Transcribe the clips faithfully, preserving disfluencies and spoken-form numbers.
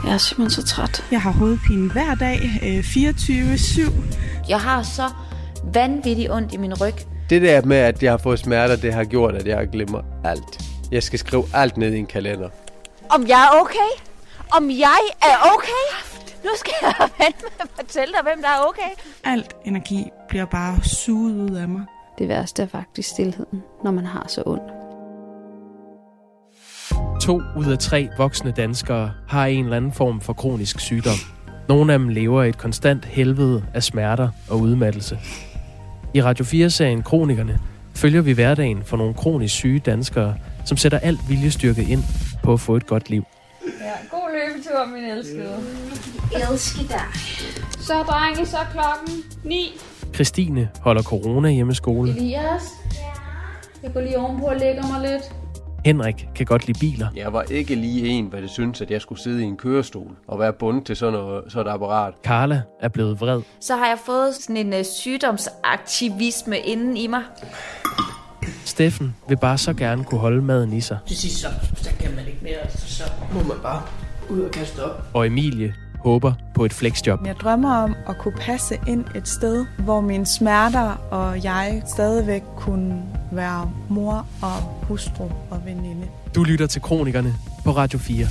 Jeg er simpelthen så træt. Jeg har hovedpine hver dag, fireogtyve syv. Jeg har så vanvittigt ondt i min ryg. Det der med, at jeg har fået smerter, det har gjort, at jeg glemmer alt. Jeg skal skrive alt ned i en kalender. Om jeg er okay? Om jeg er okay? Nu skal jeg vente med at fortælle dig, hvem der er okay. Alt energi bliver bare suget ud af mig. Det værste er faktisk stilheden, når man har så ondt. To ud af tre voksne danskere har en eller anden form for kronisk sygdom. Nogle af dem lever i et konstant helvede af smerter og udmattelse. I Radio fire-serien Kronikerne følger vi hverdagen for nogle kronisk syge danskere, som sætter alt viljestyrke ind på at få et godt liv. Ja, god løbetur, min elskede. Elsker dig. Så drenge, så klokken ni. Christine holder corona hjemmeskole. Elias? Jeg går lige ovenpå og lægger mig lidt. Henrik kan godt lide biler. Jeg var ikke lige en, hvad det synes, at jeg skulle sidde i en kørestol og være bundet til sådan, noget, sådan et apparat. Karla er blevet vred. Så har jeg fået sådan en uh, sygdomsaktivisme inden i mig. Steffen vil bare så gerne kunne holde maden i sig. Til sidst så, så kan man ikke mere, så, så må man bare ud og kaste op. Og Emilie håber på et flexjob. Jeg drømmer om at kunne passe ind et sted, hvor mine smerter og jeg stadigvæk kunne være mor og hustru og veninde. Du lytter til Kronikerne på Radio fire.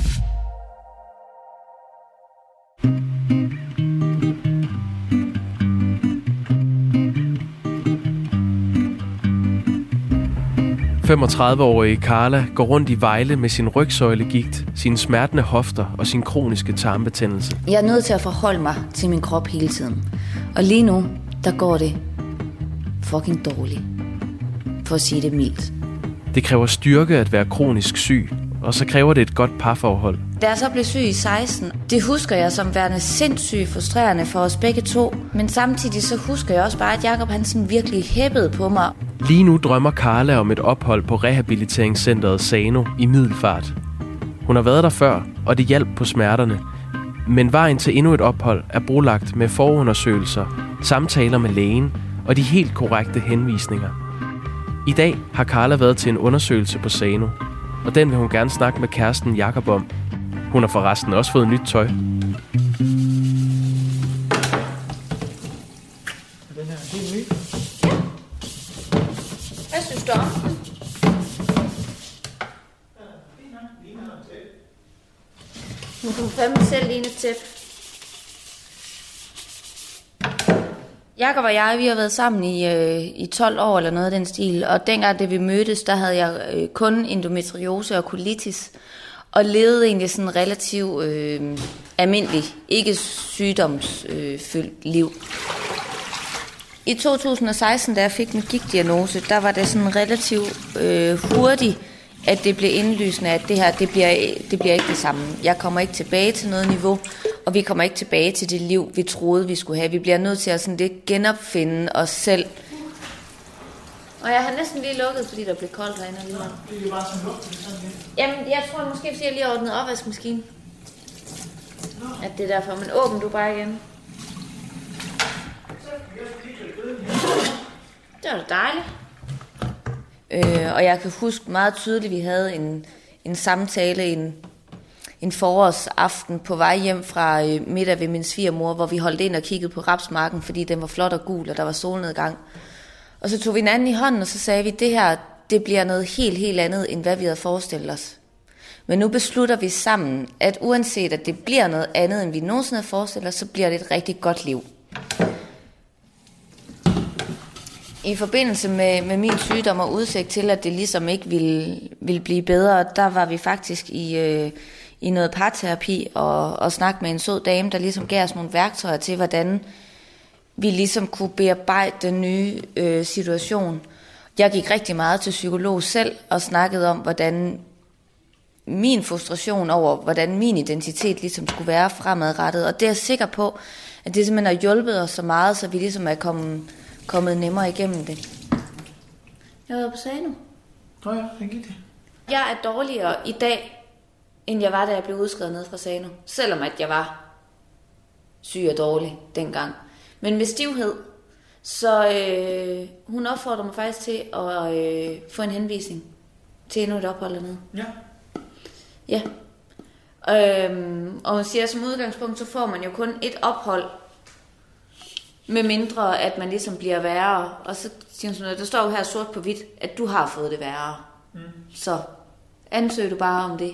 femogtredive-årige Karla går rundt i Vejle med sin rygsøjlegigt, sine smertende hofter og sin kroniske tarmbetændelse. Jeg er nødt til at forholde mig til min krop hele tiden. Og lige nu, der går det fucking dårligt. For at sige det mildt. Det kræver styrke at være kronisk syg, og så kræver det et godt parforhold. Da jeg så blev syg i seksten, det husker jeg som værende sindssygt frustrerende for os begge to. Men samtidig så husker jeg også bare, at Jacob Hansen virkelig hæppede på mig. Lige nu drømmer Karla om et ophold på rehabiliteringscenteret Sano i Middelfart. Hun har været der før, og det hjalp på smerterne. Men vejen til endnu et ophold er brolagt med forundersøgelser, samtaler med lægen og de helt korrekte henvisninger. I dag har Karla været til en undersøgelse på Sano, og den vil hun gerne snakke med kæresten Jacob om. Hun har forresten også fået nyt tøj. Den her, det er ny. Hvad synes du om den? Nu kan du fandme selv ligne et tæppe. Jakob og jeg, vi har været sammen i, øh, i tolv år eller noget af den stil, og dengang, da vi mødtes, der havde jeg øh, kun endometriose og colitis, og levede egentlig sådan relativt øh, almindelig, ikke sygdomsfyldt øh, liv. I to tusind og seksten, da jeg fik min gigtdiagnose, der var det sådan relativt øh, hurtigt, at det blev indlysende, at det her, det bliver, det bliver ikke det samme. Jeg kommer ikke tilbage til noget niveau, og vi kommer ikke tilbage til det liv, vi troede, vi skulle have. Vi bliver nødt til at sådan lidt genopfinde os selv. Og jeg har næsten lige lukket, fordi der blev koldt herinde alligevel. Det er bare sådan lugtet sådan her. Jamen, jeg tror måske, fordi jeg lige har ordnet opvaskemaskinen. At det er derfor, men åbn du bare igen. Det var da dejligt. Øh, og jeg kan huske meget tydeligt, at vi havde en, en samtale, en, en forårsaften på vej hjem fra øh, middag ved min svigermor, hvor vi holdt ind og kiggede på rapsmarken, fordi den var flot og gul, og der var solnedgang. Og så tog vi hinanden i hånden, og så sagde vi, at det her, det bliver noget helt, helt andet, end hvad vi havde forestillet os. Men nu beslutter vi sammen, at uanset at det bliver noget andet, end vi nogensinde havde forestillet os, så bliver det et rigtig godt liv. I forbindelse med, med min sygdom og udsigt til, at det ligesom ikke ville, ville blive bedre, der var vi faktisk i, øh, i noget parterapi og, og snakke med en sød dame, der ligesom gav os nogle værktøjer til, hvordan vi ligesom kunne bearbejde den nye øh, situation. Jeg gik rigtig meget til psykolog selv og snakkede om, hvordan min frustration over, hvordan min identitet ligesom skulle være fremadrettet. Og det er jeg sikker på, at det simpelthen har hjulpet os så meget, så vi ligesom er kommet, kommet nemmere igennem det. Jeg har været på Sano. Nå ja, det gik det. Jeg er dårligere i dag, end jeg var, da jeg blev udskrevet ned fra Sano. Selvom at jeg var syg og dårlig dengang. Men med stivhed. Så øh, hun opfordrer mig faktisk til at øh, få en henvisning til endnu et ophold dernede. Ja. Ja. Øhm, og hun siger, som udgangspunkt, så får man jo kun et ophold, med mindre at man ligesom bliver værre. Og så siger hun sådan noget, der står jo her sort på hvidt, at du har fået det værre. Mm. Så ansøg du bare om det.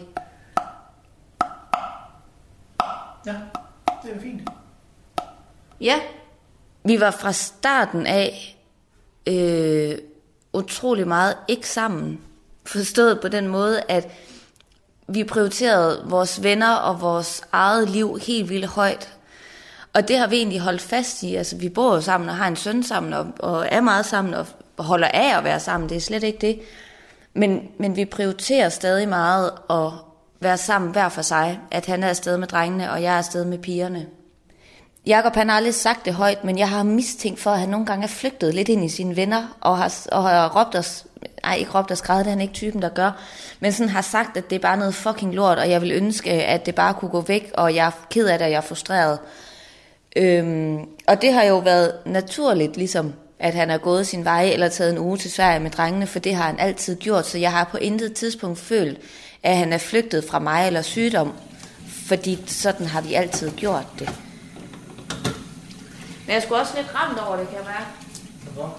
Ja, det er fint. Ja, vi var fra starten af øh, utrolig meget ikke sammen. Forstået på den måde, at vi prioriterede vores venner og vores eget liv helt vildt højt. Og det har vi egentlig holdt fast i. Altså, vi bor jo sammen og har en søn sammen og, og er meget sammen og holder af at være sammen. Det er slet ikke det. Men, men vi prioriterer stadig meget at være sammen hver for sig. At han er afsted med drengene, og jeg er afsted med pigerne. Jakob, han har aldrig sagt det højt, men jeg har mistænkt for, at han nogle gange er flygtet lidt ind i sine venner, og har, og har råbt os, ej, ikke råbt og skrevet, det er han ikke typen, der gør, men sådan har sagt, at det er bare noget fucking lort, og jeg vil ønske, at det bare kunne gå væk, og jeg er ked af det, og jeg er frustreret. Øhm, og det har jo været naturligt, ligesom, at han er gået sin vej, eller taget en uge til Sverige med drengene, for det har han altid gjort, så jeg har på intet tidspunkt følt, at han er flygtet fra mig eller sygdom, fordi sådan har vi altid gjort det. Men jeg skulle også lidt ramt over det, kan jeg mærke. Hvorfor?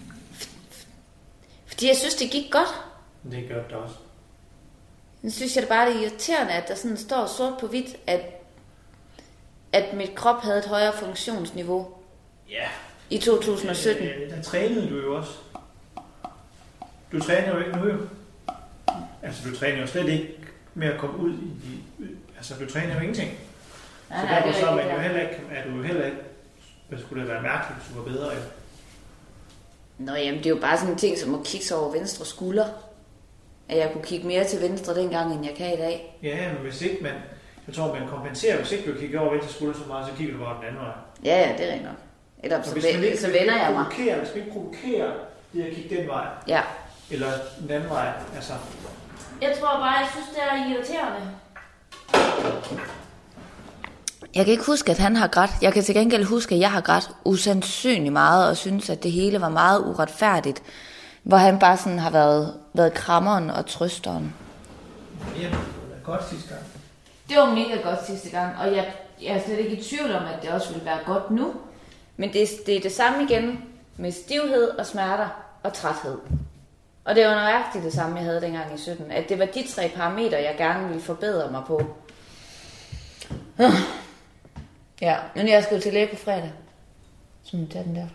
Fordi jeg synes, det gik godt. Det gør det også. Nu synes jeg det bare, det er irriterende, at der sådan står sort på hvidt, at, at mit krop havde et højere funktionsniveau. Ja. I to tusind og sytten. Øh, der trænede du jo også. Du træner jo ikke nu jo. Altså, du træner jo slet ikke med at komme ud i de... Altså, du træner jo ingenting. Nej, så nej, derfor så er, man det, jo heller ikke, er du jo heller ikke... Hvad skulle det være mærkeligt, hvis du var bedre? Ja? Nå jamen, det er jo bare sådan en ting, som at kigge sig over venstre skulder. At jeg kunne kigge mere til venstre dengang, end jeg kan i dag. Ja, men hvis ikke man... Jeg tror, man kompenserer, hvis ikke du kigger over venstre skulder så meget, så kigger du bare den anden vej. Ja, ja, det er rent nok. Eller så, ikke, så vender jeg mig. Hvis vi ikke provokerer det at kigge den vej. Ja. Eller den anden vej, altså... Jeg tror bare, jeg synes, det er irriterende. Jeg kan ikke huske, at han har grædt. Jeg kan til gengæld huske, at jeg har grædt usandsynligt meget, og synes, at det hele var meget uretfærdigt. Hvor han bare sådan har været, været krammeren og trøsteren. Ja, det var godt sidste gang. Det var mega godt sidste gang, og jeg, jeg er slet ikke i tvivl om, at det også vil være godt nu. Men det, det er det samme igen med stivhed og smerter og træthed. Og det var nøjagtigt det samme, jeg havde dengang i sytten. At det var de tre parametre, jeg gerne ville forbedre mig på. Ja, men jeg skal jo til læge på fredag. Så må jeg tage den derfra.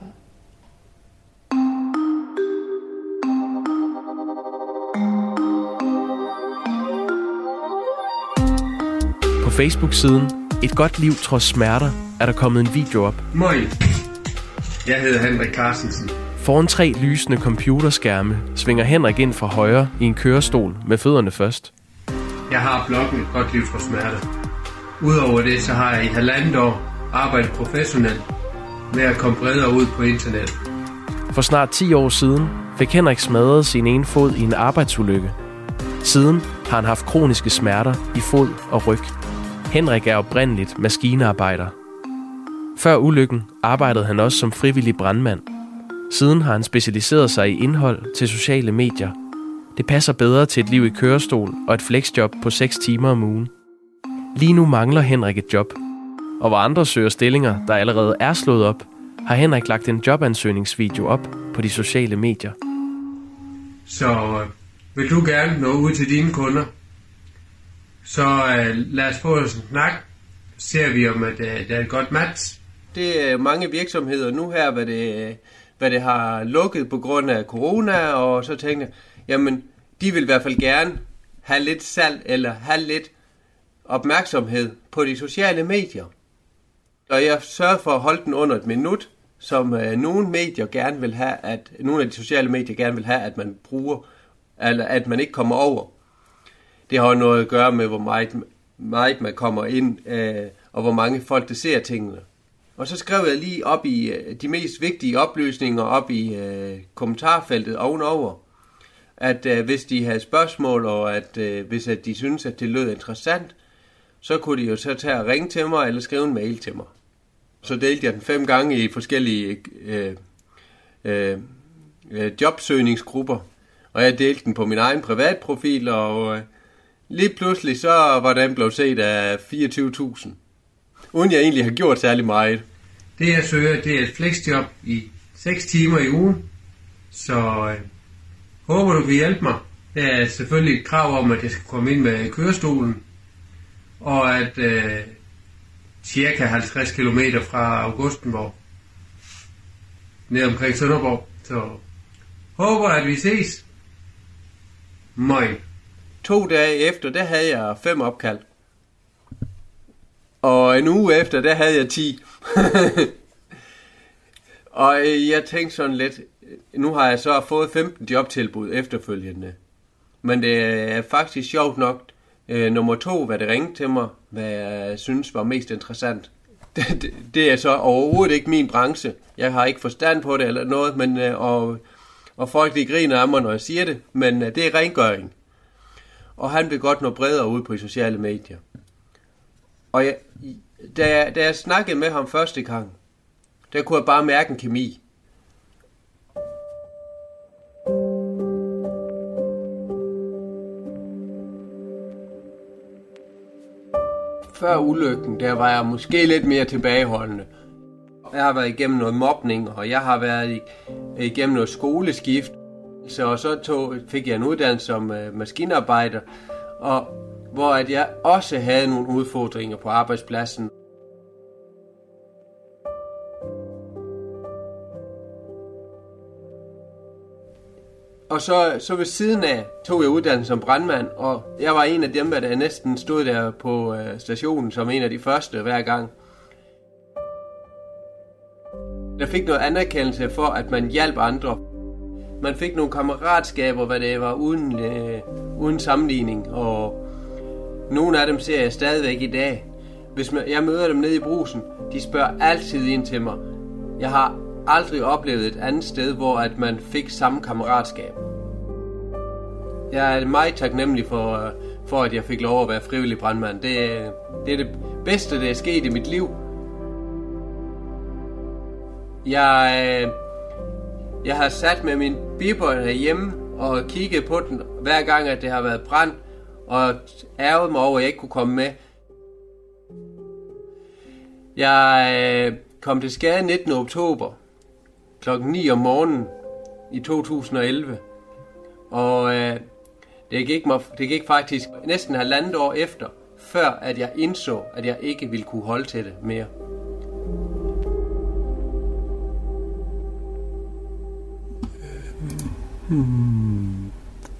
På Facebook-siden Et godt liv trods smerter er der kommet en video op. Moin. Jeg hedder Henrik Carstensen. Foran tre lysende computerskærme svinger Henrik ind fra højre i en kørestol med fødderne først. Jeg har bloggen Et godt liv trods smerter. Udover det, så har jeg i halvandet år arbejdet professionelt med at komme bredere ud på internet. For snart ti år siden fik Henrik smadret sin ene fod i en arbejdsulykke. Siden har han haft kroniske smerter i fod og ryg. Henrik er oprindeligt maskinearbejder. Før ulykken arbejdede han også som frivillig brandmand. Siden har han specialiseret sig i indhold til sociale medier. Det passer bedre til et liv i kørestol og et flexjob på seks timer om ugen. Lige nu mangler Henrik et job. Og hvor andre søger stillinger, der allerede er slået op, har Henrik lagt en jobansøgningsvideo op på de sociale medier. Så øh, vil du gerne nå ud til dine kunder, så øh, lad os få en snak. Ser vi om, at øh, der er et godt match. Det er mange virksomheder nu her, hvad det, hvad det har lukket på grund af corona, og så tænker jeg, jamen, de vil i hvert fald gerne have lidt salg, eller have lidt opmærksomhed på de sociale medier. Og jeg sørger for at holde den under et minut, som øh, nogle medier gerne vil have, at nogle af de sociale medier gerne vil have, at man bruger, eller at man ikke kommer over. Det har noget at gøre med, hvor meget, meget man kommer ind, øh, og hvor mange folk, der ser tingene. Og så skrev jeg lige op i øh, de mest vigtige oplysninger op i øh, kommentarfeltet ovenover, at øh, hvis de havde spørgsmål, og at øh, hvis at de synes, at det lød interessant, så kunne de jo så tage og ringe til mig, eller skrive en mail til mig. Så delte jeg den fem gange i forskellige øh, øh, øh, jobsøgningsgrupper, og jeg delte den på min egen privatprofil, og øh, Lige pludselig så var den blevet set af fireogtyve tusind. Uden jeg egentlig har gjort særlig meget. Det jeg søger, det er et flexjob i seks timer i ugen. Så øh, håber du kan hjælpe mig. Der er selvfølgelig et krav om, at jeg skal komme ind med kørestolen. Og at øh, cirka halvtreds kilometer fra Augustenborg. Ned omkring Sønderborg. Så håber at vi ses. Moin. To dage efter, der havde jeg fem opkald. Og en uge efter, der havde jeg ti. Og jeg tænkte sådan lidt, nu har jeg så fået femten jobtilbud efterfølgende. Men det er faktisk sjovt nok, øh, nummer to, hvad det ringede til mig, hvad jeg synes var mest interessant. Det, det, det er så overhovedet ikke min branche. Jeg har ikke forstand på det eller noget, men, øh, og, og folk de griner af mig, når jeg siger det, men øh, det er rengøring. Og han blev godt noget bredere ud på de sociale medier. Og jeg, da, da jeg snakkede med ham første gang, der kunne jeg bare mærke en kemi. Før ulykken, der var jeg måske lidt mere tilbageholdende. Jeg har været igennem noget mobning, og jeg har været igennem noget skoleskift. Så så tog, fik jeg en uddannelse som uh, maskinarbejder, og hvor at jeg også havde nogle udfordringer på arbejdspladsen. Og så, så ved siden af tog jeg uddannelse som brandmand, og jeg var en af dem, der næsten stod der på uh, stationen som en af de første hver gang. Jeg fik noget anerkendelse for, at man hjalp andre. Man fik nogle kammeratskaber, hvad det var, uden, øh, uden sammenligning, og nogle af dem ser jeg stadigvæk i dag. Hvis man, jeg møder dem nede i Brugsen, de spørger altid ind til mig. Jeg har aldrig oplevet et andet sted, hvor at man fik samme kammeratskab. Jeg er meget taknemmelig for, for at jeg fik lov at være frivillig brandmand. Det, det er det bedste, der er sket i mit liv. Jeg... Jeg har sat med min bibber derhjemme og kigget på den hver gang, at det har været brand, og ærget mig over, at jeg ikke kunne komme med. Jeg øh, kom til skade nittende oktober klokken ni om morgenen i to tusind og elleve, og øh, det, gik mig, det gik faktisk næsten halvandet år efter, før at jeg indså, at jeg ikke ville kunne holde til det mere. Hmm.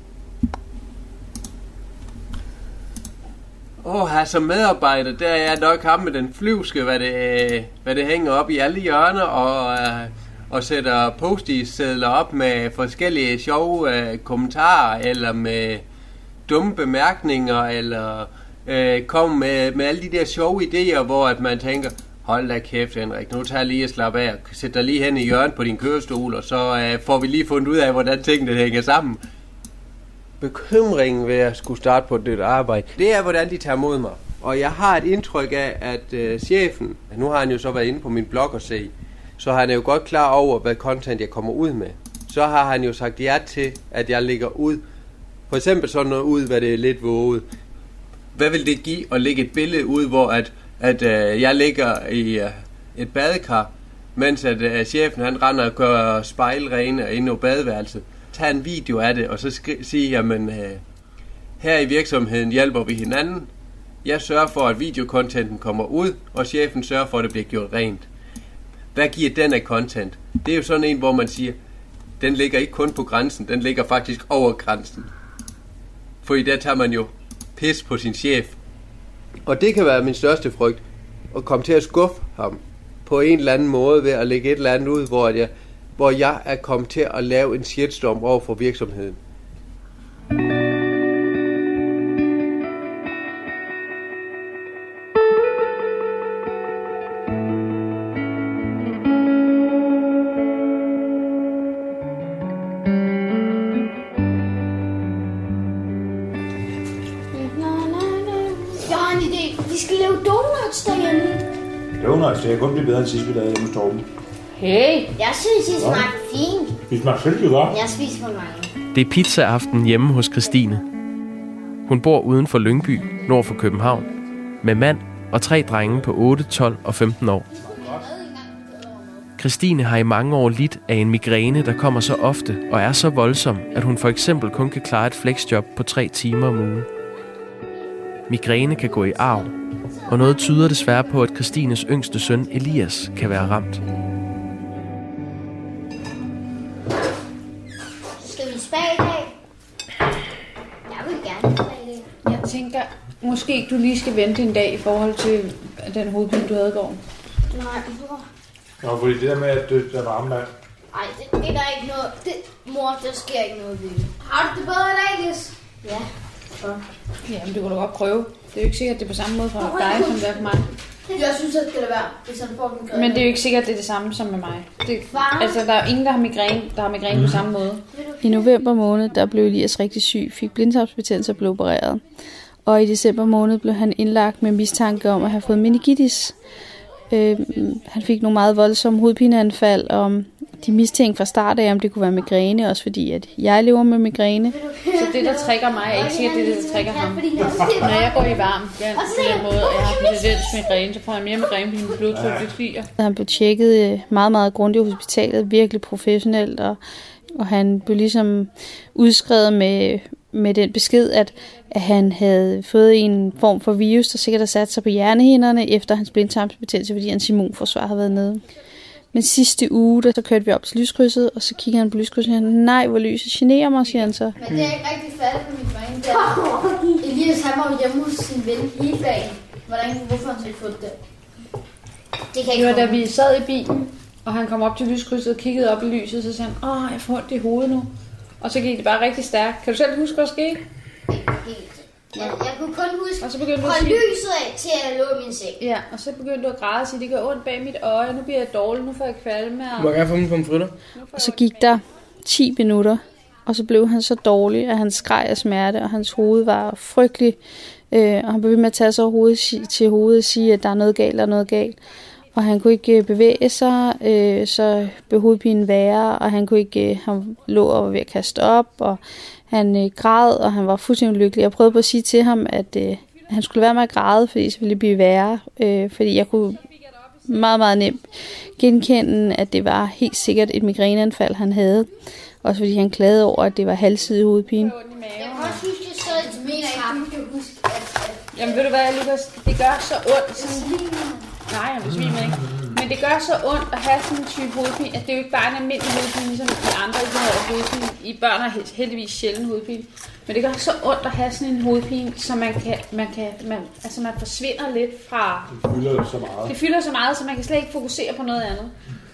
Åh, her som medarbejder, der er jeg nok ham med den flyvske, hvad det, hvad det hænger op i alle hjørner, og, og sætter post-it-sedler op med forskellige sjove uh, kommentarer, eller med dumme bemærkninger, eller uh, kommer med, med alle de der sjove idéer, hvor at man tænker, hold da kæft, Henrik, nu tager jeg lige at slappe af, sæt dig lige hen i hjørnet på din kørestol, og så uh, får vi lige fundet ud af, hvordan tingene hænger sammen. Bekymringen ved at skulle starte på det arbejde, det er, hvordan de tager mod mig. Og jeg har et indtryk af, at uh, chefen, nu har han jo så været inde på min blog og se, så han er jo godt klar over, hvad content jeg kommer ud med. Så har han jo sagt ja til, at jeg lægger ud, for eksempel sådan noget ud, hvad det er lidt våget. Hvad vil det give at lægge et billede ud, hvor at at øh, jeg ligger i øh, et badekar, mens at øh, chefen han render og gør spejlrene inde i badeværelset. Tag en video af det, og så skri- sige, jamen øh, her i virksomheden hjælper vi hinanden. Jeg sørger for, at videokontenten kommer ud, og chefen sørger for, at det bliver gjort rent. Hvad giver den af content? Det er jo sådan en, hvor man siger, den ligger ikke kun på grænsen, den ligger faktisk over grænsen. For i der tager man jo pis på sin chef. Og det kan være min største frygt, at komme til at skuffe ham på en eller anden måde ved at lægge et eller andet ud, hvor jeg, hvor jeg er kommet til at lave en shitstorm over for virksomheden. Donuts, det er kun blive bedre end sidst, vi lavede hjemme hos Torben. Hey! Jeg synes, I smagte fint. Vi smagte selv, jo godt. Jeg spiser for mange. Det er pizza-aften hjemme hos Christine. Hun bor uden for Lyngby, nord for København, med mand og tre drenge på otte, tolv og femten år. Christine har i mange år lidt af en migræne, der kommer så ofte og er så voldsom, at hun for eksempel kun kan klare et flexjob på tre timer om ugen. Migræne kan gå i arv, og noget tyder desværre på, at Christines yngste søn Elias kan være ramt. Skal vi spa i dag? Jeg vil gerne spa i dag. Jeg tænker, måske du lige skal vente en dag i forhold til den hovedpine, du havde i går. Nej, mor. Nå, fordi det der med, at der er varme der. Nej, det, det er der ikke noget. Det, mor, der sker ikke noget ved det. Har du det bedre i dag, Lis? Ja. Så. Jamen, det kunne du godt prøve. Det er jo ikke sikkert, at det er på samme måde for dig, som det er for mig. Jeg synes, at det skal det være, hvis han får migræne. Men det er jo ikke sikkert, at det er det samme som med mig. Det, altså, der er ingen, der har migræne, der har migræne på samme måde. I november måned, der blev Elias rigtig syg, fik blindtarmsbetændelse og blev opereret. Og i december måned blev han indlagt med mistanke om at have fået meningitis. Øh, han fik nogle meget voldsomme hovedpineanfald, og de mistænkte fra start af, om det kunne være migræne, også fordi at jeg lever med migræne. Så det, der trækker mig, er ikke sikkert det, der trækker ham. Når jeg går i varm, ja, på den måde, og jeg har tendens migræne, så får jeg mere migræne, fordi min blodtryk det stiger. Han blev tjekket meget, meget grundigt i hospitalet, virkelig professionelt, og, og han blev ligesom udskrevet med, med den besked, at, at han havde fået en form for virus, der sikkert har sat sig på hjernehinderne efter hans blindtarmsbetændelse, fordi hans immunforsvar har været nede. Men sidste uge, der så kørte vi op til lyskrydset, og så kigger han på lyskrydset, og han, nej, hvor lyset generer mig, siger han så. Men det er ikke rigtig færdigt på mit migræne. Der. Elias, han var jo hjemme hos sin ven hele dagen. Hvordan, hvorfor han så ikke fået det? Det kan ikke. Det var da vi sad i bilen, og han kom op til lyskrydset og kiggede op i lyset, så sagde han, åh, jeg får ondt i hovedet nu. Og så gik det bare rigtig stærkt. Kan du selv huske, hvad der skete? Helt. Jeg, jeg kunne kun huske, og så begyndte fra sige, lyset af til at jeg lå i min seng. Ja, og så begyndte du at græde og sige, det gør ondt bag mit øje, nu bliver jeg dårlig, nu får jeg kvalme. Du må gerne få mine pomfritter. Og så gik der ti minutter, og så blev han så dårlig, at han skreg af smerte, og hans hoved var frygtelig. Øh, og han blev ved med at tage sig hovedet, til hovedet og sige, at der er noget galt, der er noget galt. Og han kunne ikke bevæge sig, øh, så blev hovedpinen værre, og han kunne ikke, øh, han lå og var ved at kaste op, og han øh, græd, og han var fuldstændig lykkelig. Jeg prøvede på at sige til ham, at øh, han skulle være med at græde, fordi så ville det blive værre. Øh, fordi jeg kunne meget, meget nemt genkende, at det var helt sikkert et migræneanfald, han havde. Også fordi han klagede over, at det var halvsidig hovedpine. Jeg kan også huske, at jeg sad til min af, kan huske, at... Jamen ved du hvad, Lukas, det gør så ondt. Sådan... Nej, jeg besvimer ikke. Men det gør så ondt at have sådan en type hovedpine, at det er jo ikke bare en almindelig hovedpine, ligesom de andre ikke har hovedpine. I børn har heldigvis sjældent hovedpine. Men det gør så ondt at have sådan en hovedpine, så man kan, man kan, man, altså man forsvinder lidt fra... Det fylder så meget. Det fylder så meget, så man kan slet ikke fokusere på noget andet.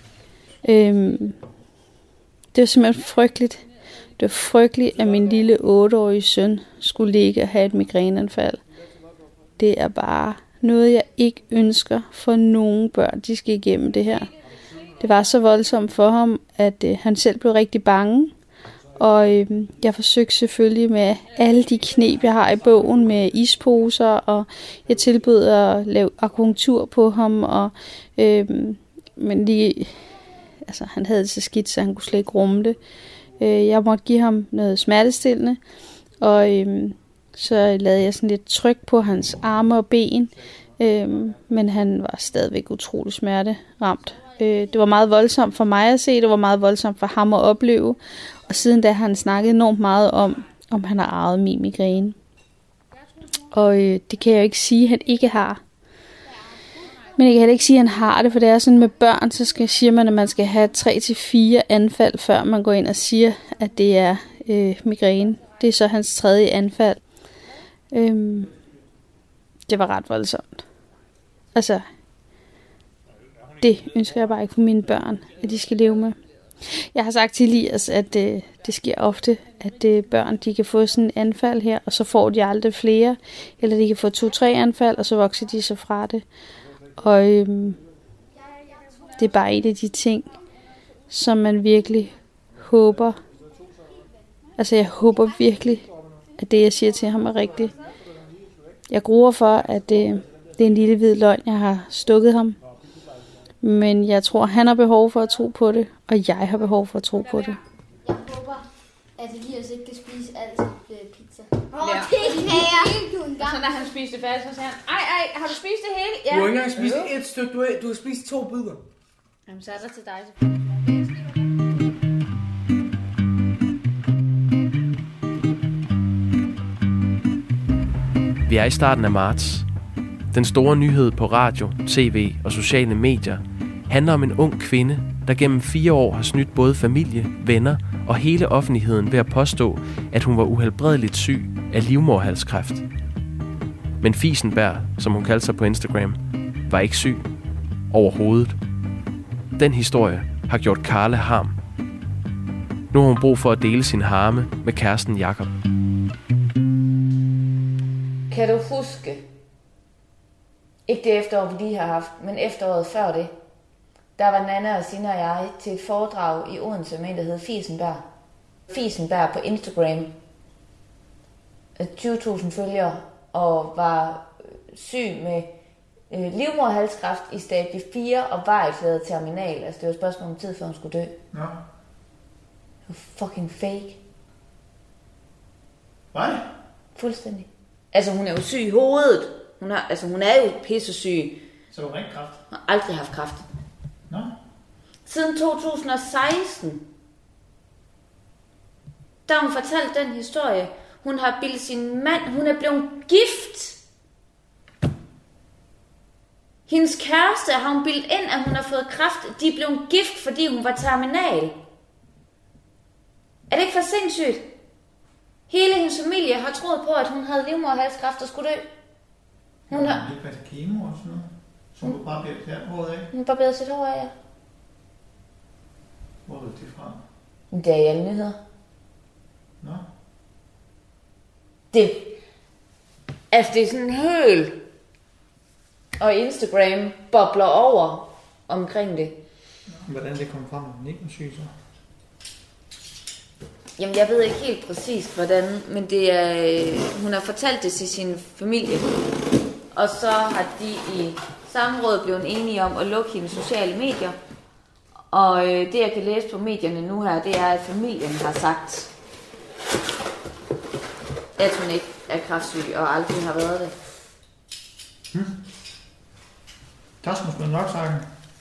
Øhm, det var simpelthen frygteligt. Det var frygteligt, at min lille otteårige søn skulle ligge og have et migræneanfald. Det er bare noget, jeg ikke ønsker for nogen børn, de skal igennem det her. Det var så voldsomt for ham, at øh, han selv blev rigtig bange. Og øh, jeg forsøgte selvfølgelig med alle de knep, jeg har i bogen, med isposer, og jeg tilbød at lave akupunktur på ham. Og, øh, men lige, altså, han havde det så skidt, så han kunne slet ikke rumme det. Øh, jeg måtte give ham noget smertestillende, og øh, så lavede jeg sådan lidt tryk på hans arme og ben. Øhm, men han var stadigvæk utrolig smerteramt. Øh, det var meget voldsomt for mig at se, det var meget voldsomt for ham at opleve. Og siden da har han snakket enormt meget om, om han har arvet min migræne. Og øh, det kan jeg jo ikke sige, at han ikke har. Men jeg kan heller ikke sige, at han har det, for det er sådan med børn, så skal, siger man, at man skal have tre til fire anfald, før man går ind og siger, at det er øh, migræne. Det er så hans tredje anfald. Øhm, det var ret voldsomt. Altså, det ønsker jeg bare ikke for mine børn, at de skal leve med. Jeg har sagt til Elias, at øh, det sker ofte, at øh, børn de kan få sådan en anfald her, og så får de aldrig flere, eller de kan få to-tre anfald, og så vokser de så fra det. Og øhm, det er bare en af de ting, som man virkelig håber. Altså jeg håber virkelig, at det jeg siger til ham er rigtigt. Jeg gruer for, at det, det er en lille hvid løgn, jeg har stukket ham. Men jeg tror, han har behov for at tro på det, og jeg har behov for at tro på det. Jeg håber, at Elias ikke kan spise alt pizza. Åh, oh, det kan Så når han spiste færdigt, så sagde han, ej, ej, har du spist det hele? Ja. Du har ikke engang spist et stykke, du har, du har spist to bidder. Jamen, så er der til dig. Vi er i starten af marts. Den store nyhed på radio, tv og sociale medier handler om en ung kvinde, der gennem fire år har snydt både familie, venner og hele offentligheden ved at påstå, at hun var uhelbredeligt syg af livmoderhalskræft. Men Fiesenberg, som hun kaldte sig på Instagram, var ikke syg overhovedet. Den historie har gjort Karla harm. Nu har hun brug for at dele sin harme med kæresten Jakob. Kan du huske, ikke det efterår, vi lige har haft, men efteråret før det, der var Nana og Sina og jeg til et foredrag i Odense med en, der hed Fiesenberg. Fiesenberg på Instagram. tyve tusind følgere og var syg med øh, livmoderhalskræft i stadie fire og var erklæret terminal. Altså det var et spørgsmål om tid, før hun skulle dø. Ja. Det var fucking fake. Hvad? Fuldstændig. Altså hun er jo syg i hovedet. Hun er, altså hun er jo pissesyg. Så hun har ikke kræft? Hun har aldrig haft kræft. Nå. Siden to tusind og seksten, der hun fortalt den historie. Hun har bildet sin mand, hun er blevet gift. Hendes kæreste har hun bildet ind, at hun har fået kræft. De er blevet gift, fordi hun var terminal. Er det ikke for sindssygt? Hele hendes familie har troet på, at hun havde livmoderhalskræft og skulle dø. Hun har... Hun har ikke været til kemo og sådan noget. Så hun bare bliver der håret af. Hun bare bedre sit hår af, ja. Hvor er det fra? Det er i alle nyheder. Nå. Det... Altså, det er sådan helt... Og Instagram bobler over omkring det. Hvordan det kom frem, at hun ikke var syg så? Jamen, jeg ved ikke helt præcis, hvordan, men det er, hun har fortalt det til sin familie. Og så har de i samråd blevet enige om at lukke hendes sociale medier. Og øh, det, jeg kan læse på medierne nu her, det er, at familien har sagt, at hun ikke er kræftsyg og aldrig har været det. Hmm. Tak skal man nok sagen.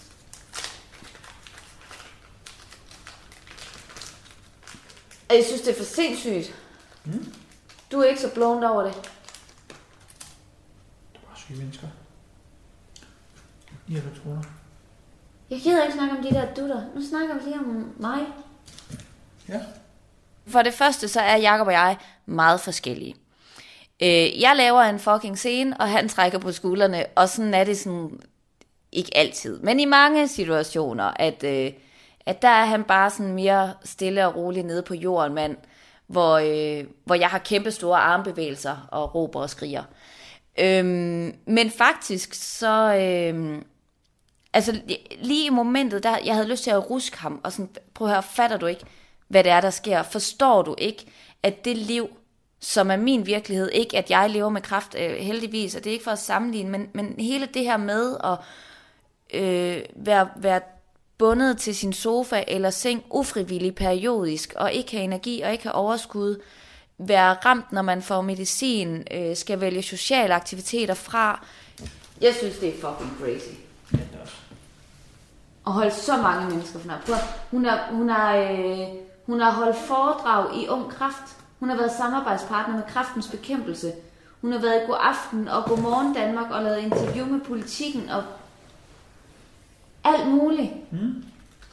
Jeg synes, det er for sindssygt. Hmm. Du er ikke så blown over det. Det er bare syge mennesker. I har du troet. Jeg gider ikke snakke om de der dutter. Nu snakker vi lige om mig. Ja. For det første, så er Jakob og jeg meget forskellige. Jeg laver en fucking scene, og han trækker på skuldrene, og sådan er det sådan, ikke altid, men i mange situationer, at, at der er han bare sådan mere stille og rolig nede på jorden, mand, hvor, hvor jeg har kæmpe store armbevægelser og råber og skriger. Øhm, men faktisk så, øhm, altså lige i momentet, der jeg havde lyst til at ruske ham, og sådan, prøv at høre, fatter du ikke, hvad det er, der sker? Forstår du ikke, at det liv, som er min virkelighed, ikke at jeg lever med kræft, øh, heldigvis, og det er ikke for at sammenligne, men, men hele det her med at øh, være, være bundet til sin sofa eller seng ufrivillig periodisk, og ikke have energi og ikke have overskud, være ramt, når man får medicin, øh, skal vælge sociale aktiviteter fra. Jeg synes, det er fucking crazy. Ja, det er også. Og holde så mange mennesker for noget. Hun har, hun har, øh, hun har holdt foredrag i Ung Kræft. Hun har været samarbejdspartner med Kræftens Bekæmpelse. Hun har været i God Aften og God Morgen Danmark og lavet interview med Politikken og alt muligt. Mm.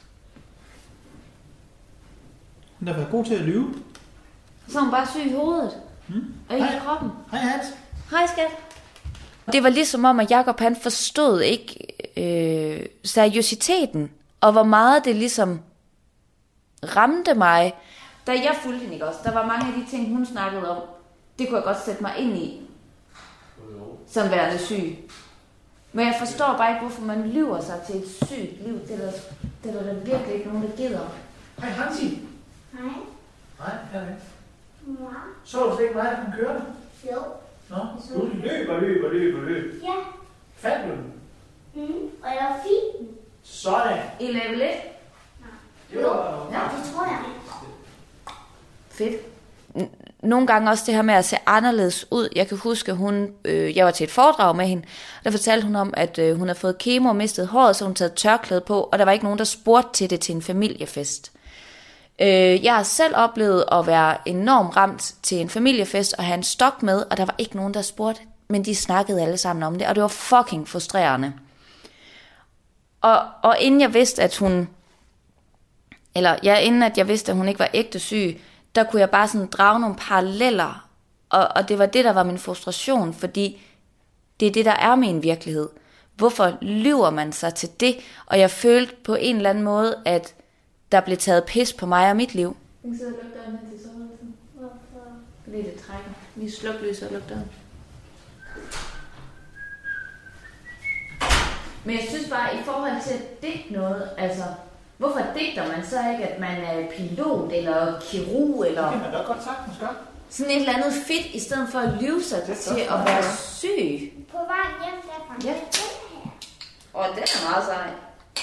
Hun har været god til at lyve. Så er hun bare syg i hovedet. Mm. Og ikke i kroppen. Hej Hans. Hej skat. Det var ligesom om, at Jakob han forstod ikke øh, seriøsiteten, og hvor meget det ligesom ramte mig. Da jeg fulgte hende, ikke også, der var mange af de ting, hun snakkede om, det kunne jeg godt sætte mig ind i, som værende syg. Men jeg forstår bare ikke, hvorfor man lyver sig til et sygt liv. Det er der, det er der virkelig ikke nogen, der gider. Hej Hansi. Hej. Hej, her er det. Ja. Så du slet ikke mig, der kan køre det? Jo. Nå, du løber, løber, løber, løber. Ja. Fandt du den? Mm. Og jeg var fin. Sådan. I level et? Det var... Ja, det tror jeg. Fedt. nogle gange også det her med at se anderledes ud. Jeg kan huske, hun, øh, jeg var til et foredrag med hende, og der fortalte hun om, at øh, hun havde fået kemo og mistet håret, så hun taget tørklæde på, og der var ikke nogen, der spurgte til det til en familiefest. Øh, jeg har selv oplevet at være enormt ramt til en familiefest og have en stok med, og der var ikke nogen, der spurgte, men de snakkede alle sammen om det, og det var fucking frustrerende. Og, og inden jeg vidste, at hun, eller ja, inden at jeg vidste, at hun ikke var ægte syg, der kunne jeg bare sådan drage nogle paralleller, og, og det var det, der var min frustration, fordi det er det, der er min virkelighed. Hvorfor lyver man sig til det? Og jeg følte på en eller anden måde, at der blev taget pis på mig og mit liv. Jeg sidder og lukker døren hen til soveværelsen. Hvorfor? Fordi det trækker. Vi slukker lyset og lukker døren. Men jeg synes bare, i forhold til at digte noget, altså, hvorfor digter man så ikke, at man er pilot eller kirurg eller... Det kan man da godt sagtens gøre. Sådan et eller andet fedt, i stedet for at lyve sig til at være syg. På vej hjem derfra. Ja. Og den er meget sej.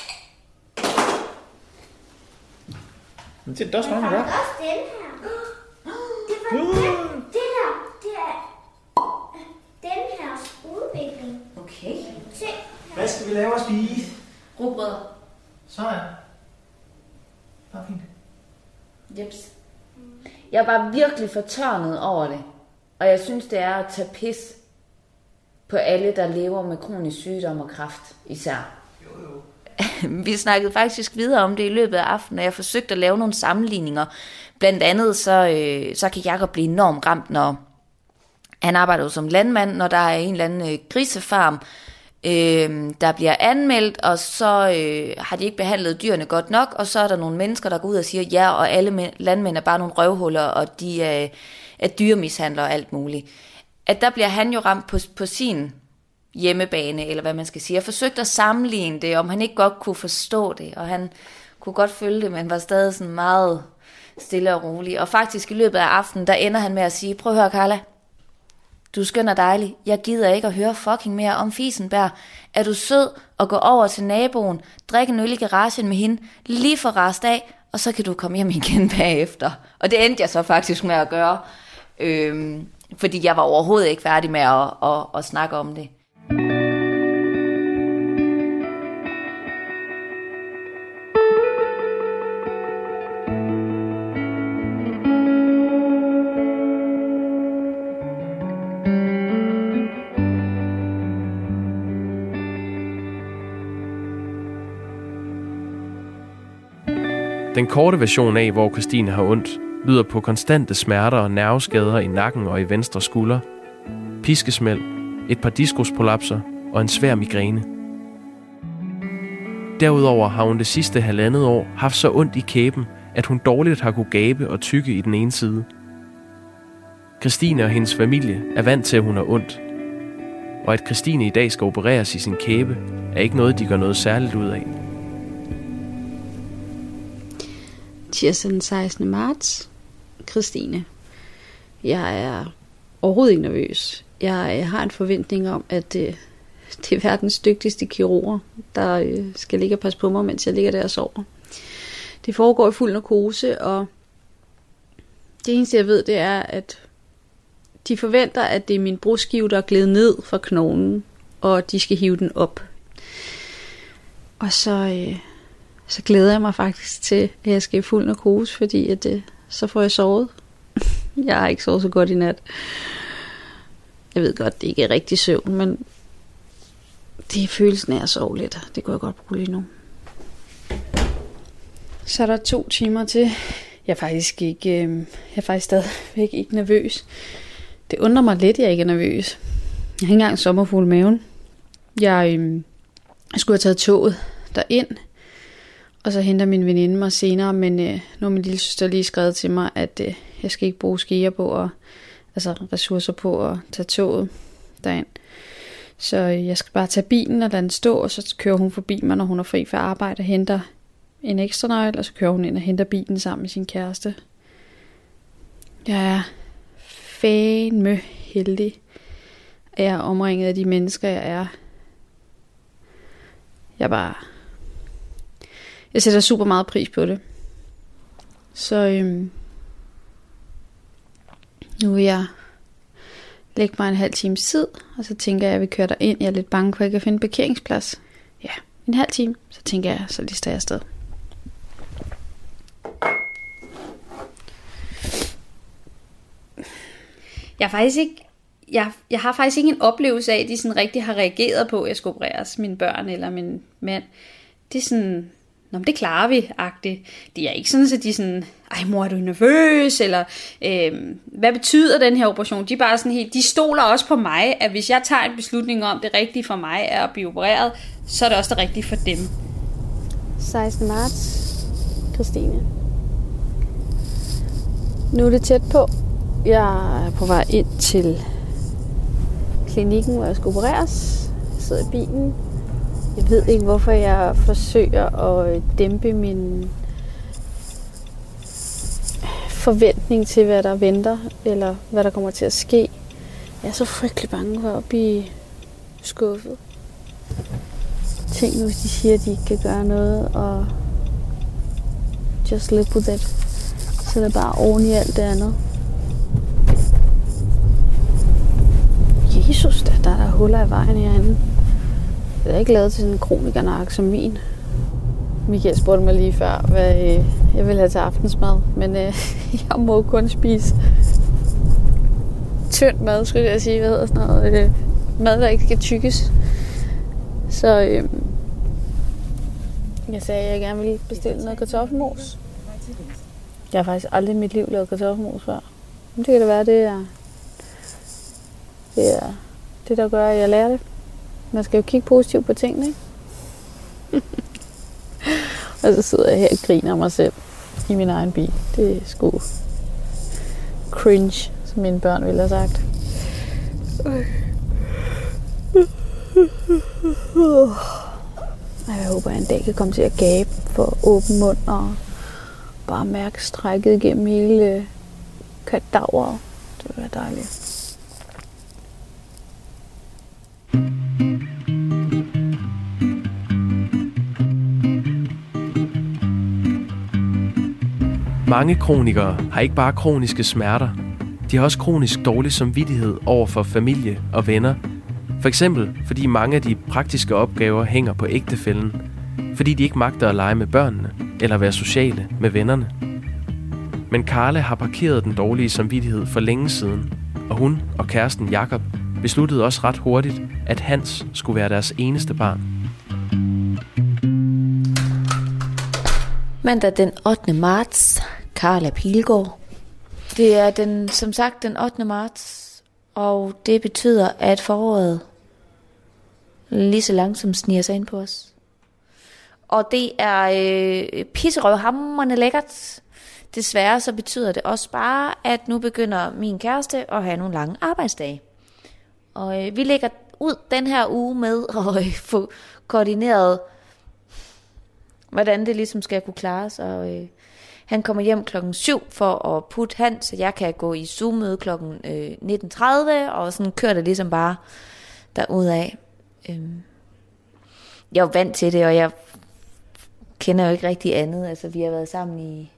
Men det er også noget, man gør. Jeg fandt også den her. Det var den, det der, det er den her udvikling. Okay. Se. Hvad skal vi lave at spise? Rugbrød. Sådan. Bare fint. Jeps. Jeg er bare virkelig fortørnet over det. Og jeg synes, det er at tage pis på alle, der lever med kronisk sygdom og kræft især. Jo, jo. Vi snakkede faktisk videre om det i løbet af aftenen, og jeg forsøgte at lave nogle sammenligninger. Blandt andet så, øh, så kan Jacob blive enormt ramt, når han arbejder jo som landmand, når der er en eller anden øh, grisefarm, øh, der bliver anmeldt, og så øh, har de ikke behandlet dyrene godt nok, og så er der nogle mennesker, der går ud og siger, ja, og alle landmænd er bare nogle røvhuller, og de er, er dyremishandler og alt muligt. At der bliver han jo ramt på, på sin hjemmebane, eller hvad man skal sige. Jeg forsøgte at sammenligne det, om han ikke godt kunne forstå det, og han kunne godt følge det, men var stadig sådan meget stille og rolig. Og faktisk i løbet af aftenen, der ender han med at sige, prøv at høre, Carla, du er skøn og dejlig. Jeg gider ikke at høre fucking mere om Fiesenberg. Er du sød og gå over til naboen, drikke en øl i garagen med hende, lige for rest af, og så kan du komme hjem igen bagefter. Og det endte jeg så faktisk med at gøre, øhm, fordi jeg var overhovedet ikke færdig med at, at, at snakke om det. Den korte version af, hvor Christine har ondt, lyder på konstante smerter og nerveskader i nakken og i venstre skulder, piskesmæld, et par diskusprolapser og en svær migræne. Derudover har hun det sidste halvandet år haft så ondt i kæben, at hun dårligt har kunne gabe og tykke i den ene side. Christine og hendes familie er vant til, at hun har ondt. Og at Christine i dag skal opereres i sin kæbe, er ikke noget, de gør noget særligt ud af. Tirsdag den sekstende marts. Christine. Jeg er overhovedet ikke nervøs. Jeg har en forventning om, at det, det er verdens dygtigste kirurger, der skal ligge og passe på mig, mens jeg ligger der og sover. Det foregår i fuld narkose, og det eneste jeg ved, det er, at de forventer, at det er min brudskive, der er glædet ned fra knoglen, og de skal hive den op. Og så, øh, så glæder jeg mig faktisk til, at jeg skal i fuld narkose, fordi at, øh, så får jeg sovet. Jeg har ikke sovet så godt i nat. Jeg ved godt, det ikke er rigtig søvn, men det er følelsen af at sove lidt. Det kunne jeg godt bruge lige nu. Så er der to timer til. Jeg er faktisk ikke, øh, jeg er faktisk stadigvæk ikke nervøs. Det undrer mig lidt, at jeg ikke er nervøs. Jeg har ikke engang sommerfugl i maven. Jeg, øh, jeg skulle have taget toget derind, og så henter min veninde mig senere, men øh, nu har min lille søster lige skrevet til mig, at øh, jeg skal ikke bruge skier på, og, altså ressourcer på at tage toget derind. Så øh, jeg skal bare tage bilen og lade den stå, og så kører hun forbi mig, når hun er fri fra arbejde, og henter en ekstra nøgle, og så kører hun ind og henter bilen sammen med sin kæreste. Jeg er fandme heldig, at jeg er omringet af de mennesker, jeg er. Jeg bare... Jeg sætter super meget pris på det. Så øhm, Nu vil jeg lægge mig en halv times tid, og så tænker jeg, at jeg vil køre ind. Jeg er lidt bange for, at jeg kan finde parkeringsplads. Ja, en halv time, så tænker jeg, så lister jeg afsted. Jeg er faktisk ikke Jeg, jeg har faktisk ikke en oplevelse af, at de sådan rigtig har reageret på, at jeg skulle opereres, mine børn eller min mand. Det er sådan, nå, det klarer vi, agtigt. Det er ikke sådan, at de er sådan, ej mor, er du nervøs, eller øh, hvad betyder den her operation? De er bare sådan helt, de stoler også på mig, at hvis jeg tager en beslutning om, det rigtige for mig er at blive opereret, så er det også det rigtige for dem. sekstende marts, Christine. Nu er det tæt på. Jeg er på vej ind til klinikken, hvor jeg skal opereres. Jeg sidder i bilen. Jeg ved ikke, hvorfor jeg forsøger at dæmpe min forventning til, hvad der venter, eller hvad der kommer til at ske. Jeg er så frygtelig bange for at blive skuffet. Tænk nu, hvis de siger, at de ikke kan gøre noget, og just live with it. Så det er bare oven i alt det andet. Jesus, der, der er der huller i vejen herinde. Det er ikke lavet til sådan en kronikernak som min. Michael spurgte mig lige før, hvad øh, jeg vil have til aftensmad. Men øh, jeg må kun spise tynd mad, skulle jeg sige. Hvad hedder sådan noget? Øh, mad, der ikke skal tykkes. Så øh, jeg sagde, at jeg gerne ville bestille noget kartoffelmos. Jeg har faktisk aldrig i mit liv lavet kartoffelmos før. Men det kan det være, det er... Det er det, der gør, at jeg lærer det. Man skal jo kigge positivt på tingene, ikke? Og så sidder jeg her og griner mig selv i min egen bil. Det er sgu cringe, som mine børn ville have sagt. Jeg håber, at jeg en dag kan komme til at gabe for åben mund og bare mærke strækket igennem hele kadaveret. Det vil være dejligt. Mange kronikere har ikke bare kroniske smerter. De har også kronisk dårlig samvittighed over for familie og venner. For eksempel fordi mange af de praktiske opgaver hænger på ægtefællen. Fordi de ikke magter at lege med børnene eller være sociale med vennerne. Men Karla har parkeret den dårlige samvittighed for længe siden. Og hun og kæresten Jakob besluttede også ret hurtigt, at Hans skulle være deres eneste barn. Mandag den ottende marts. Karla Pilgaard. Det er den, som sagt den ottende marts, og det betyder, at foråret lige så langsomt sniger sig ind på os. Og det er øh, pisserøvhamrende lækkert. Desværre så betyder det også bare, at nu begynder min kæreste at have nogle lange arbejdsdage. Og øh, vi lægger ud den her uge med at øh, få koordineret, hvordan det ligesom skal kunne klares. Og øh, han kommer hjem klokken syv for at putte Hans, så jeg kan gå i Zoom-møde klokken øh, nitten tredive, og sådan kører det ligesom bare derudad. Øhm. Jeg er jo vant til det, og jeg kender jo ikke rigtig andet. Altså, vi har været sammen i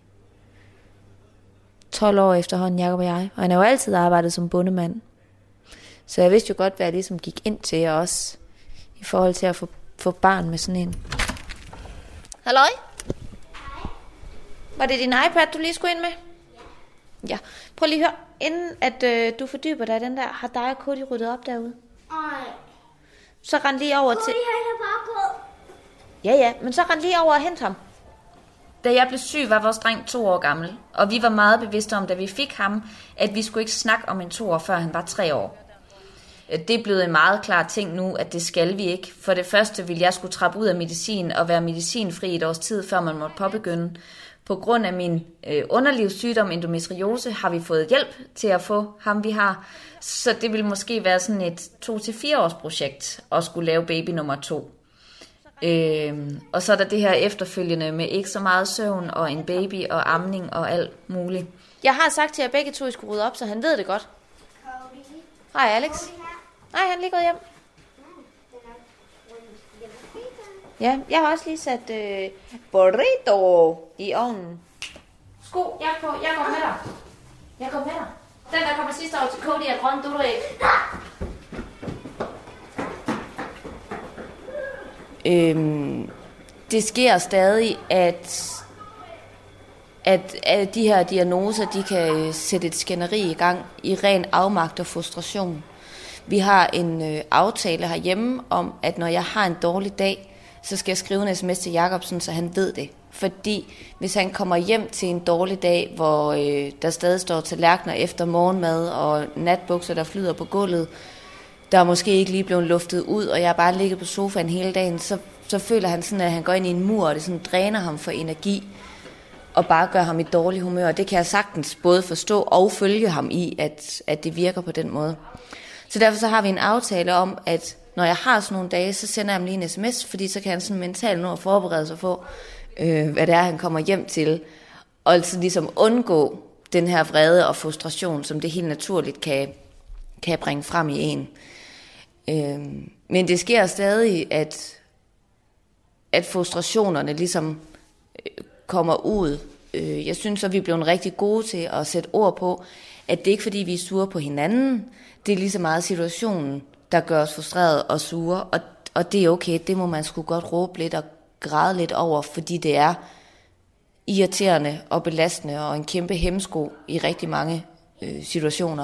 tolv år efterhånden, Jakob og jeg. Og han har jo altid arbejdet som bondemand. Så jeg vidste jo godt, hvad jeg ligesom gik ind til, og også i forhold til at få, få barn med sådan en. Halløj? Var det din iPad, du lige skulle ind med? Ja. Prøv lige at høre. Inden at øh, du fordyber dig i den der, har dig og Cody ryddet op derude? Nej. Så rend lige over Cody, til... han er bare gået. Ja, ja, men så rend lige over og hent ham. Da jeg blev syg, var vores dreng to år gammel. Og vi var meget bevidste om, da vi fik ham, at vi skulle ikke snakke om en to år, før han var tre år. Det er blevet en meget klar ting nu, at det skal vi ikke. For det første ville jeg skulle trappe ud af medicin og være medicinfri et års tid, før man måtte påbegynde. På grund af min øh, underlivssygdom endometriose har vi fået hjælp til at få ham, vi har. Så det vil måske være sådan et to til fire års projekt at skulle lave baby nummer to. Øh, og så er der det her efterfølgende med ikke så meget søvn og en baby og amning og alt muligt. Jeg har sagt til jer begge to, at I skulle rydde op, så han ved det godt. Hej Alex. Nej, han er lige gået hjem. Ja, jeg har også lige sat øh, burrito i ovnen. Sko, jeg, på, jeg går med dig. Jeg går med dig. Den, der kommer sidste år til Cody, er grøn, du er ikke. Øhm, det sker stadig, at, at, at de her diagnoser, de kan sætte et skænderi i gang i ren afmagt og frustration. Vi har en øh, aftale herhjemme om, at når jeg har en dårlig dag, så skal jeg skrive en sms til Jacobsen, så han ved det. Fordi hvis han kommer hjem til en dårlig dag, hvor øh, der stadig står tallerkener efter morgenmad og natbukser, der flyder på gulvet, der er måske ikke lige blevet luftet ud, og jeg er bare ligget på sofaen hele dagen, så, så føler han sådan, at han går ind i en mur, og det sådan dræner ham for energi, og bare gør ham i dårlig humør. Og det kan jeg sagtens både forstå og følge ham i, at, at det virker på den måde. Så derfor så har vi en aftale om, at når jeg har sådan nogle dage, så sender jeg ham lige en sms, fordi så kan han sådan mentalt nå at forberede sig på, øh, hvad det er, han kommer hjem til. Og altså ligesom undgå den her vrede og frustration, som det helt naturligt kan, kan bringe frem i en. Øh, men det sker stadig, at, at frustrationerne ligesom kommer ud. Øh, jeg synes, at vi er blevet rigtig gode til at sætte ord på, at det ikke er, fordi vi er sure på hinanden. Det er lige så meget situationen, der gør os frustrerede og sure, og, og det er okay, det må man sgu godt råbe lidt og græde lidt over, fordi det er irriterende og belastende og en kæmpe hæmsko i rigtig mange øh, situationer.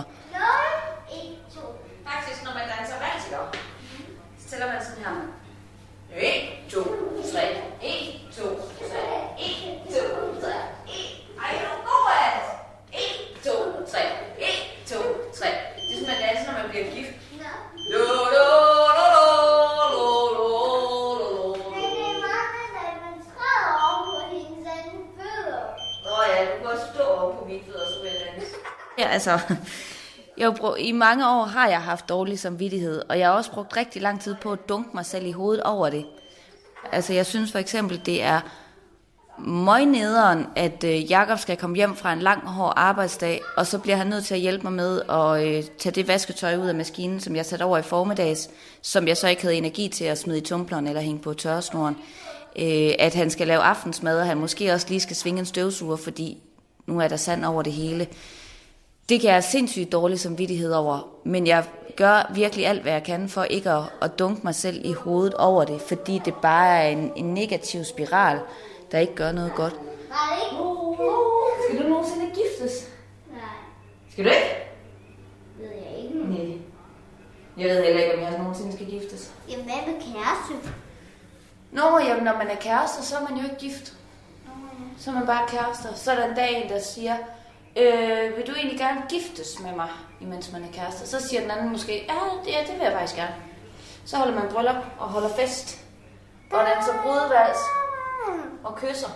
Faktisk, når man danser rigtig op, så tæller man sådan her. en, to, tre, en, to, tre, en, to, tre, en. Ej, er du god af det? en, to, tre, en, to, tre. Det er som man danser, når man bliver gift. Lo, lo, lo, lo, lo, lo, lo. Men det er meget, at man træder over på hendes anden fødder. Åh ja, du kan også stå over på mine fødder, så vil jeg danse. Ja, altså, jeg brug, i mange år har jeg haft dårlig samvittighed, og jeg har også brugt rigtig lang tid på at dunke mig selv i hovedet over det. Altså, jeg synes for eksempel, det er møgnederen, at øh, Jakob skal komme hjem fra en lang, hård arbejdsdag, og så bliver han nødt til at hjælpe mig med at øh, tage det vasketøj ud af maskinen, som jeg satte over i formiddags, som jeg så ikke havde energi til at smide i tumpleren eller hænge på tørresnoren. Øh, at han skal lave aftensmad, og han måske også lige skal svinge en støvsuger, fordi nu er der sand over det hele. Det kan jeg have sindssygt dårlig samvittighed over, men jeg gør virkelig alt, hvad jeg kan for ikke at, at dunke mig selv i hovedet over det, fordi det bare er en, en negativ spiral, der ikke gør noget godt. Skal du nogensinde giftes? Nej. Skal du ikke? Ved jeg ikke. Nej. Jeg ved heller ikke, om jeg nogensinde skal giftes. Jamen, hvad med kæreste? Nå, jamen, når man er kærester, så er man jo ikke gift. Så er man bare kærester. Så er der en dag, en, der siger, øh, vil du egentlig gerne giftes med mig, imens man er kærester? Så siger den anden måske, ja, det, ja, det vil jeg faktisk gerne. Så holder man bryllup og holder fest. Og danser brudevals og kysser.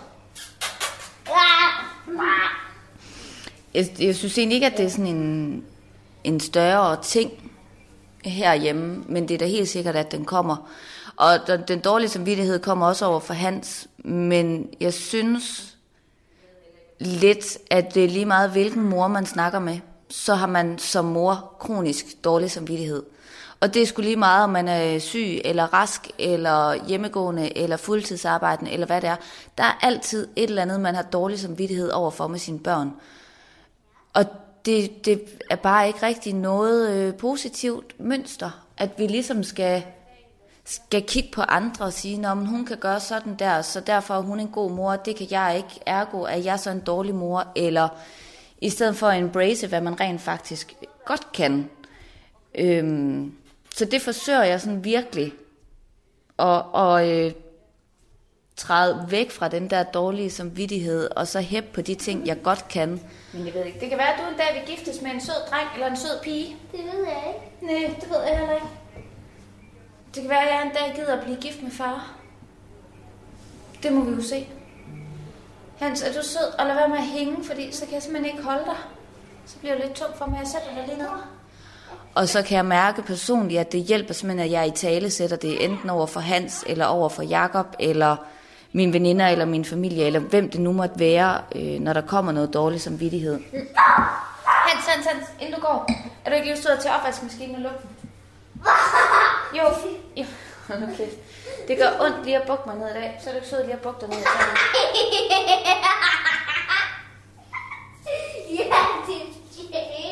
Jeg, jeg synes egentlig ikke, at det er sådan en, en større ting herhjemme, men det er da helt sikkert, at den kommer. Og den, den dårlige samvittighed kommer også over for Hans, men jeg synes lidt, at det er lige meget, hvilken mor man snakker med, så har man som mor kronisk dårlig samvittighed. Og det er sgu lige meget, om man er syg, eller rask, eller hjemmegående, eller fuldtidsarbejdende, eller hvad det er. Der er altid et eller andet, man har dårlig samvittighed overfor med sine børn. Og det, det er bare ikke rigtig noget øh, positivt mønster, at vi ligesom skal, skal kigge på andre og sige, at hun kan gøre sådan der, så derfor er hun en god mor, det kan jeg ikke, ergo er jeg så en dårlig mor, eller i stedet for at embrace, hvad man rent faktisk godt kan. Øhm, så det forsøger jeg sådan virkelig at, at øh, træde væk fra den der dårlige samvittighed, og så hæppe på de ting, jeg godt kan. Men jeg ved ikke, det kan være, at du en dag vil giftes med en sød dreng eller en sød pige. Det ved jeg ikke. Nej, det ved jeg heller ikke. Det kan være, at jeg en dag gider at blive gift med far. Det må vi jo se. Hans, er du sød? Og lad være med at hænge, fordi så kan jeg simpelthen ikke holde dig. Så bliver det lidt tungt for mig, at jeg sætter dig lige ned. Og så kan jeg mærke personligt, at det hjælper simpelthen, at jeg i tale sætter det enten over for Hans, eller over for Jakob, eller mine veninder, eller min familie, eller hvem det nu måtte være, øh, når der kommer noget dårligt samvittighed. Hans, Hans, Hans, inden du går, er du ikke lige stået til opvaskemaskinen og lukke den? Jo, jo. Okay. Det gør ondt lige at bukke mig ned i dag, så er du ikke sød lige at bukke dig ned i dag. Ja, det er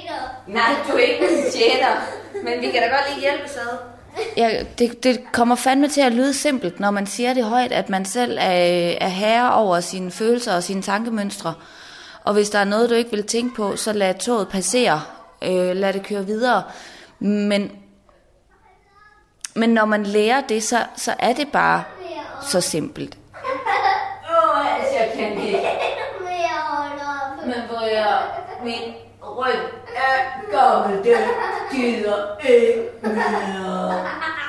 Nej, du er ikke en tjener, men vi kan da godt lige hjælpe sig. Ja, det, det kommer fandme til at lyde simpelt, når man siger det højt, at man selv er, er herre over sine følelser og sine tankemønstre. Og hvis der er noget, du ikke vil tænke på, så lad toget passere. Øh, lad det køre videre. Men, men når man lærer det, så, så er det bare så simpelt. Åh, oh, jeg kan ikke. Men hvor jeg, min ryg er gammel, det gider ikke mere.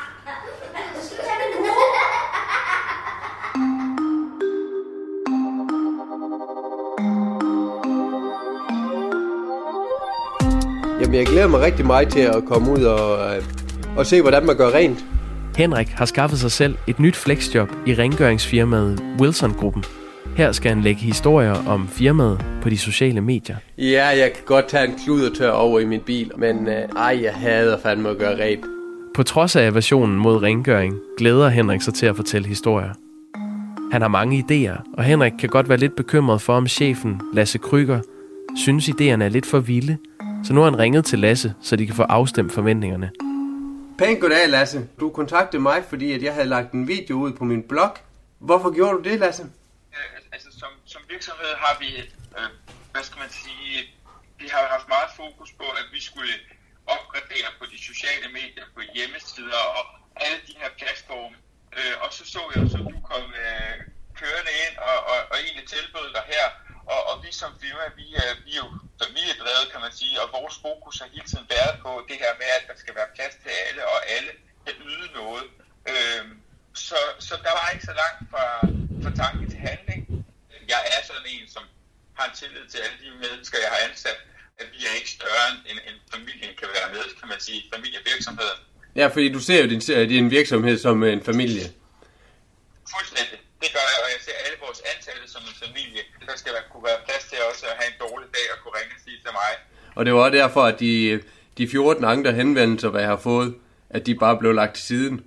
Jamen, jeg glæder mig rigtig meget til at komme ud og, øh, og se, hvordan man gør rent. Henrik har skaffet sig selv et nyt flexjob i rengøringsfirmaet Wilson-gruppen. Her skal han lægge historier om firmaet på de sociale medier. Ja, jeg kan godt tage en kludertør over i min bil, men øh, ej, jeg hader fandme at gøre rent. På trods af aversionen mod rengøring, glæder Henrik sig til at fortælle historier. Han har mange idéer, og Henrik kan godt være lidt bekymret for, om chefen, Lasse Krüger, synes idéerne er lidt for vilde. Så nu har han ringet til Lasse, så de kan få afstemt forventningerne. Pænt goddag, Lasse. Du kontaktede mig, fordi at jeg havde lagt en video ud på min blog. Hvorfor gjorde du det, Lasse? Altså, som, som virksomhed har vi, øh, hvad skal man sige, vi har haft meget fokus på, at vi skulle opgradere på de sociale medier, på hjemmesider og alle de her platforme. Øh, og så så jeg, så du kom øh, kørende ind og, og, og egentlig tilbød dig her. Og, og vi som firma, vi er, vi er jo familiedrevet, kan man sige, og vores fokus har hele tiden været på det her med, at der skal være plads til alle, og alle kan yde noget. Øhm, så, så der var ikke så langt fra, fra tanke til handling. Jeg er sådan en, som har en tillid til alle de mennesker, jeg har ansat, at vi er ikke større end, end familien kan være med, kan man sige, familievirksomheden. Ja, fordi du ser jo din, din virksomhed som en familie. Fuldstændig. Det gør jeg, og jeg ser alle vores ansatte som en familie. Der skal være, kunne være plads til også at have en dårlig dag og kunne ringe og sige til mig. Og det var også derfor, at de, de fjorten andre henvendelser, hvad jeg har fået, at de bare blev lagt til siden.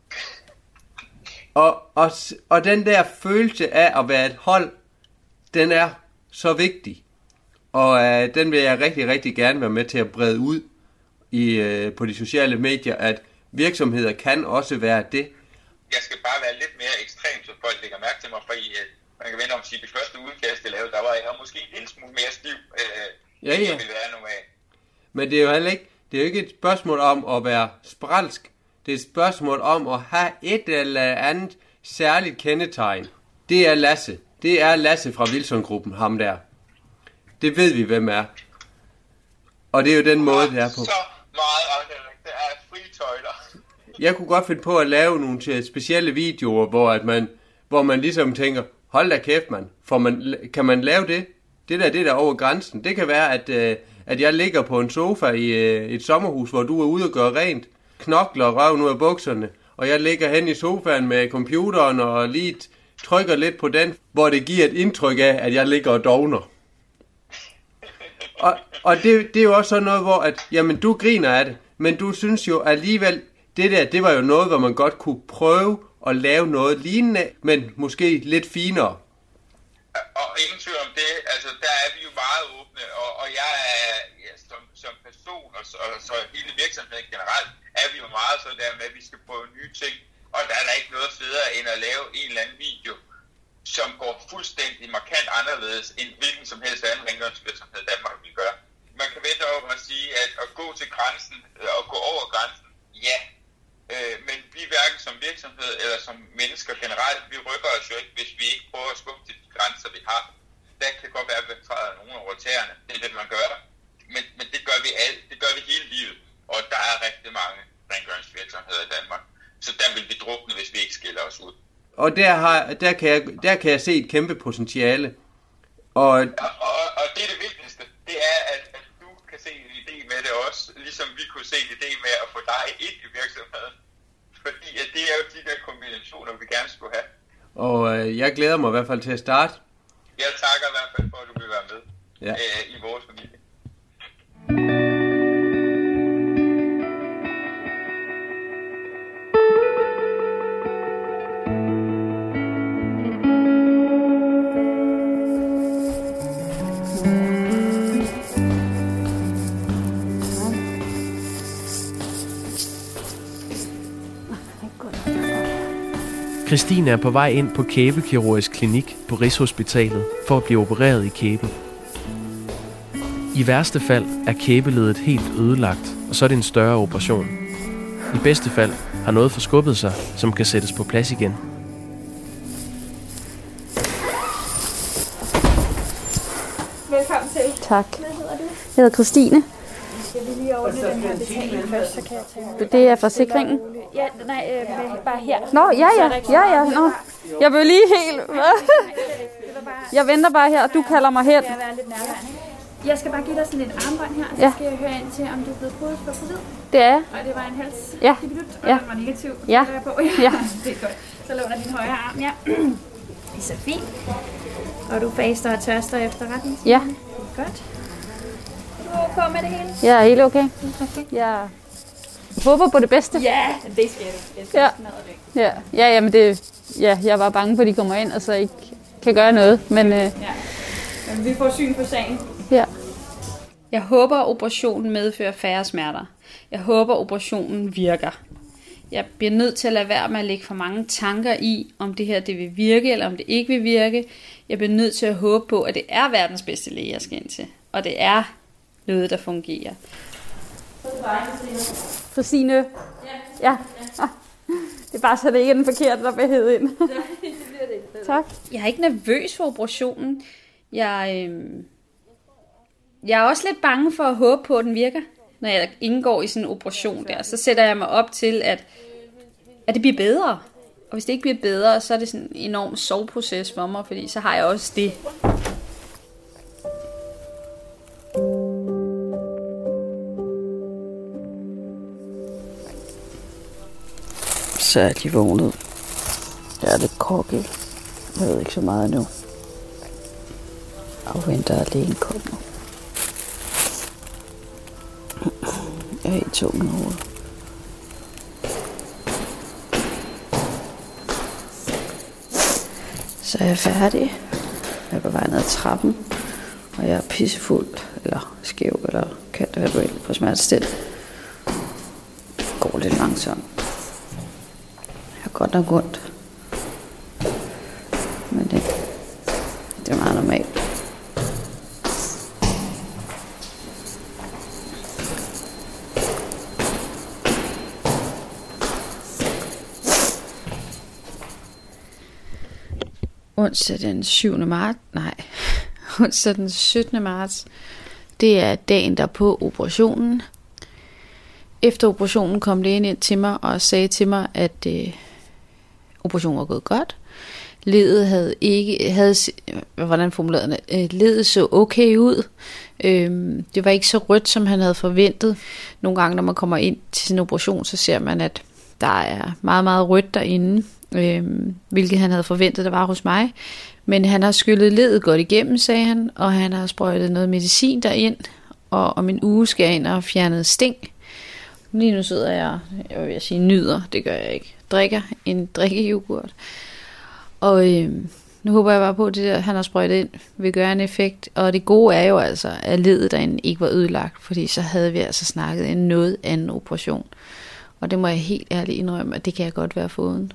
Og, og, og den der følelse af at være et hold, den er så vigtig. Og uh, den vil jeg rigtig, rigtig gerne være med til at brede ud i, uh, på de sociale medier, at virksomheder kan også være det. Jeg skal bare være lidt mere ekstrem, så folk lægger mærke til mig, fordi uh, man kan vende om at sige, at det første udkast, jeg lavede, der var jeg måske en lille smule mere stiv, uh, ja, ja. End ville være normalt. Men det er jo heller ikke, det er jo ikke et spørgsmål om at være spralsk. Det er et spørgsmål om at have et eller andet særligt kendetegn. Det er Lasse. Det er Lasse fra Wilson-gruppen, ham der. Det ved vi, hvem er. Og det er jo den måde, det er på. Så meget, det er frie tøjler. Jeg kunne godt finde på at lave nogle specielle videoer, hvor, at man, hvor man ligesom tænker, hold da kæft, mand. For man, kan man lave det? Det der, det der over grænsen. Det kan være, at, at jeg ligger på en sofa i et sommerhus, hvor du er ude og gøre rent. Knokler røven ud af bukserne. Og jeg ligger hen i sofaen med computeren og lige trykker lidt på den, hvor det giver et indtryk af, at jeg ligger og dovner. Og, og det, det er jo også sådan noget, hvor at, jamen, du griner af det, men du synes jo alligevel, det der, det var jo noget, hvor man godt kunne prøve at lave noget lignende, men måske lidt finere. Og ingen tvivl om det, altså der er vi jo meget åbne, og, og jeg er ja, som, som person, og så, og så hele virksomheden generelt, er vi jo meget så der med, at vi skal prøve nye ting, og der er der ikke noget federe end at lave en eller anden video, som går fuldstændig markant anderledes, end hvilken som helst anden rengøringsvirksomhed Danmark vil gøre. Man kan vente over at sige, at at gå til grænsen, og gå over grænsen, ja, øh, men vi hverken som virksomhed eller som mennesker generelt, vi rykker os jo ikke, hvis vi ikke prøver at skubbe til de grænser, vi har. Der kan godt være, at vi træder nogen over tæerne, det er det, man gør. Men, men det gør vi alt, det gør vi hele livet, og der er rigtig mange rengøringsvirksomheder i Danmark. Så der vil vi drukne, hvis vi ikke skiller os ud. Og der, har, der, kan jeg, der kan jeg se et kæmpe potentiale. Og, ja, og, og det er det vigtigste. Det er, at, at du kan se en idé med det også, ligesom vi kunne se en idé med at få dig ind i virksomheden. Fordi at det er jo de der kombinationer, vi gerne skulle have. Og øh, jeg glæder mig i hvert fald til at starte. Jeg takker i hvert fald for, at du vil være med ja. øh, i vores familie. Christine er på vej ind på kæbekirurgisk klinik på Rigshospitalet for at blive opereret i kæben. I værste fald er kæbeledet helt ødelagt, og så er det en større operation. I bedste fald har noget forskubbet sig, som kan sættes på plads igen. Velkommen til. Tak. Hvad hedder du? Jeg hedder Christine. Skal vi lige ordne den her betaling først, så kan jeg tage... Det er forsikringen. Ja, nej, øh, bare her. Nå, ja, ja, ja, ja. Nå. Jeg vil lige helt... Jeg venter bare her, du kalder mig hen. Jeg være lidt nærværende. Jeg skal bare give dig sådan et armbånd her, så ja. skal jeg høre ind til, om du er blevet prøvet for covid. Det er jeg. Og det var en hals. Ja. Og ja. den var negativ. Ja. På. Ja. ja. Det er godt. Så låner din højre arm, ja. Det er så fint. Og du faster og tørster efter retningslinjen. Ja. Godt. Du er okay med det hele? Jeg er helt okay. Jeg håber på det bedste. Ja, det skal du. Det skal ja. Ja. Ja, jamen det, ja, jeg var bange for, at de kommer ind, og så ikke kan gøre noget. Men, øh, ja. Men vi får syn på sagen. Ja. Jeg håber, at operationen medfører færre smerter. Jeg håber, at operationen virker. Jeg bliver nødt til at lade være med at lægge for mange tanker i, om det her det vil virke, eller om det ikke vil virke. Jeg bliver nødt til at håbe på, at det er verdens bedste læge, jeg skal ind til. Og det er noget, der fungerer. Christine. Ja. Ja. Det er bare så, det ikke er den forkerte, der bliver hævet ind. Tak. Jeg er ikke nervøs for operationen. Jeg, øh... jeg er også lidt bange for at håbe på, at den virker. Når jeg indgår i sådan en operation der, så sætter jeg mig op til, at, at det bliver bedre. Og hvis det ikke bliver bedre, så er det sådan en enorm soveproces for mig, fordi så har jeg også det. Så er de vågnet. Jeg er lidt krokket. Jeg ved ikke så meget nu. Afventer, at lægen kommer. Jeg er helt tung i hovedet. Så er jeg færdig. Jeg er på vej ned ad trappen. Og jeg er pissefuld, eller skæv, eller kan det være på, på smertestil. Det går lidt langsomt. Jeg har godt nok ondt. Men det, det er meget normalt. Onsdag den syvende marts, nej, onsdag den syttende marts, det er dagen der på operationen. Efter operationen kom lægen ind til mig og sagde til mig, at øh, operationen var gået godt. Ledet havde ikke, havde, hvordan formulerede det, øh, ledet så okay ud. Øh, det var ikke så rødt, som han havde forventet. Nogle gange, når man kommer ind til sin operation, så ser man, at der er meget, meget rødt derinde. Øhm, hvilket han havde forventet, der var hos mig. Men han har skyllet ledet godt igennem, sagde han, og han har sprøjtet noget medicin derind, og om en uge skal jeg ind og fjerne sting. Lige nu sidder jeg, jeg vil sige nyder, det gør jeg ikke, drikker en drikkejoghurt. Og øhm, nu håber jeg bare på, at det der, han har sprøjtet ind, vil gøre en effekt. Og det gode er jo altså, at ledet derinde ikke var ødelagt, fordi så havde vi altså snakket en noget anden operation. Og det må jeg helt ærligt indrømme, at det kan jeg godt være foruden.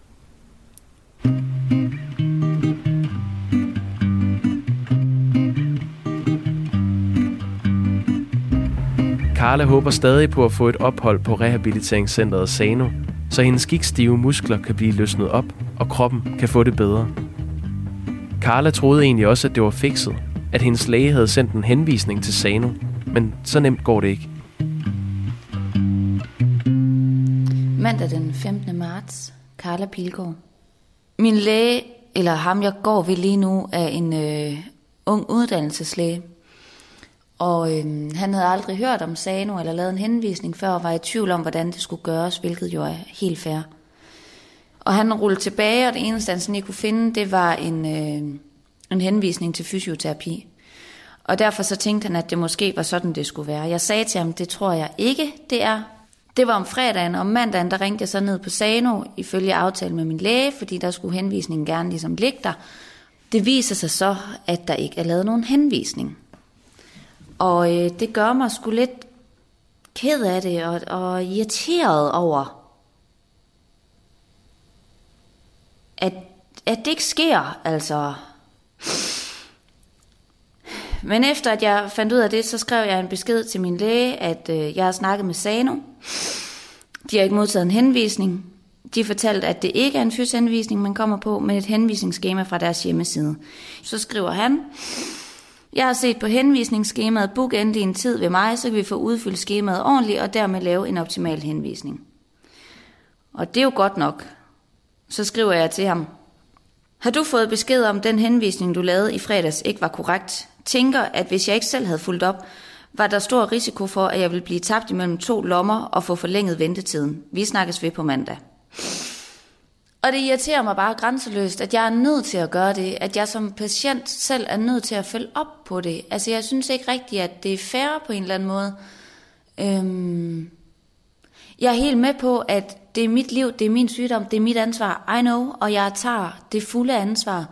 Karla håber stadig på at få et ophold på rehabiliteringscentret Sano, så hendes gikstive muskler kan blive løsnet op, og kroppen kan få det bedre. Karla troede egentlig også, at det var fikset, at hendes læge havde sendt en henvisning til Sano, men så nemt går det ikke. Mandag den femtende marts, Karla Pilgaard. Min læge, eller ham jeg går ved lige nu, er en øh, ung uddannelseslæge. Og øh, han havde aldrig hørt om Sano eller lavet en henvisning før, og var i tvivl om, hvordan det skulle gøres, hvilket jo er helt fair. Og han rullede tilbage, og det eneste, han sådan ikke kunne finde, det var en, øh, en henvisning til fysioterapi. Og derfor så tænkte han, at det måske var sådan, det skulle være. Jeg sagde til ham, det tror jeg ikke, det er. Det var om fredagen, og om mandagen, der ringte jeg så ned på Sano, ifølge aftale med min læge, fordi der skulle henvisningen gerne ligesom ligge der. Det viser sig så, at der ikke er lavet nogen henvisning. Og øh, det gør mig sgu lidt ked af det, og, og irriteret over, at, at det ikke sker, altså. Men efter at jeg fandt ud af det, så skrev jeg en besked til min læge, at øh, jeg har snakket med Sano. De har ikke modtaget en henvisning. De fortalte, at det ikke er en fysioterapihenvisning, man kommer på, men et henvisningsskema fra deres hjemmeside. Så skriver han: jeg har set på henvisningsskemaet, book endelig en tid ved mig, så kan vi få udfyldt skemaet ordentligt, og dermed lave en optimal henvisning. Og det er jo godt nok. Så skriver jeg til ham: har du fået besked om, den henvisning, du lavede i fredags, ikke var korrekt? Tænker, at hvis jeg ikke selv havde fulgt op, var der stor risiko for, at jeg ville blive tabt imellem to lommer og få forlænget ventetiden. Vi snakkes ved på mandag. Og det irriterer mig bare grænseløst, at jeg er nødt til at gøre det, at jeg som patient selv er nødt til at følge op på det. Altså jeg synes ikke rigtigt, at det er fair på en eller anden måde. Øhm jeg er helt med på, at det er mit liv, det er min sygdom, det er mit ansvar, I know, og jeg tager det fulde ansvar.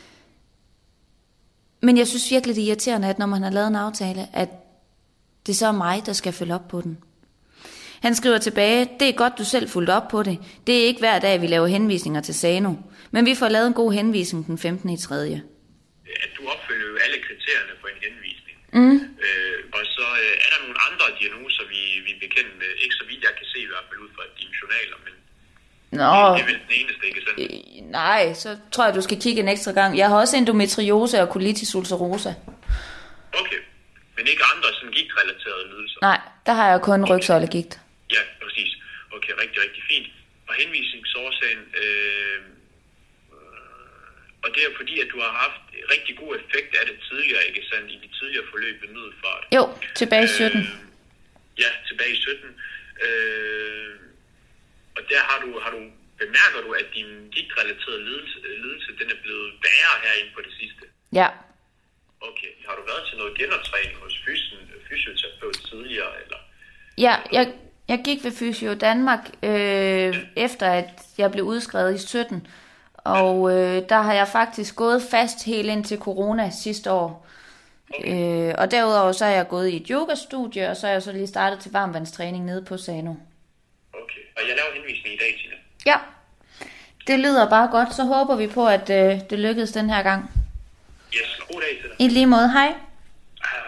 Men jeg synes virkelig, det er irriterende, at når man har lavet en aftale, at det så er mig, der skal følge op på den. Han skriver tilbage: det er godt, du selv fulgte op på det. Det er ikke hver dag, vi laver henvisninger til Sano. Men vi får lavet en god henvisning den femtende i tredje At du opfylder jo alle kriterierne for en henvisning. Mm. Øh, og så øh, er der nogle andre diagnoser, vi, vi er bekendt med. Ikke så vidt jeg kan se i hvert fald ud fra dine journaler, men Nå. Det, det er vel den eneste, ikke sandt? Øh, nej, så tror jeg, du skal kigge en ekstra gang. Jeg har også endometriose og colitis ulcerosa. Okay, men ikke andre sådan gigtrelaterede lidelser? Nej, der har jeg kun rygsøjlegigt. Ja, præcis. Okay, rigtig, rigtig fint. Og henvisningsårsagen, øh, og det er fordi, at du har haft rigtig god effekt af det tidligere, ikke sandt, i de tidligere forløb ved Middelfart. Jo, tilbage i sytten. Øh, ja, tilbage i sytten. Øh, og der har du, har du, bemærker du, at din gigtrelaterede lidelse, lidelse, den er blevet værre herinde på det sidste? Ja. Okay, har du været til noget genoptræning hos fysen, fysioterapeut tidligere, eller? Ja, jeg, jeg gik ved Fysio Danmark, øh, efter at jeg blev udskrevet i sytten. Og øh, der har jeg faktisk gået fast helt ind til corona sidste år. Okay. Øh, og derudover så er jeg gået i et yogastudie, og så er jeg så lige startet til varmvandstræning nede på Sano. Okay, og jeg laver henvisning i dag, Tina. Ja, det lyder bare godt. Så håber vi på, at øh, det lykkedes den her gang. Yes, god dag til dig. I lige måde, hej. Hej.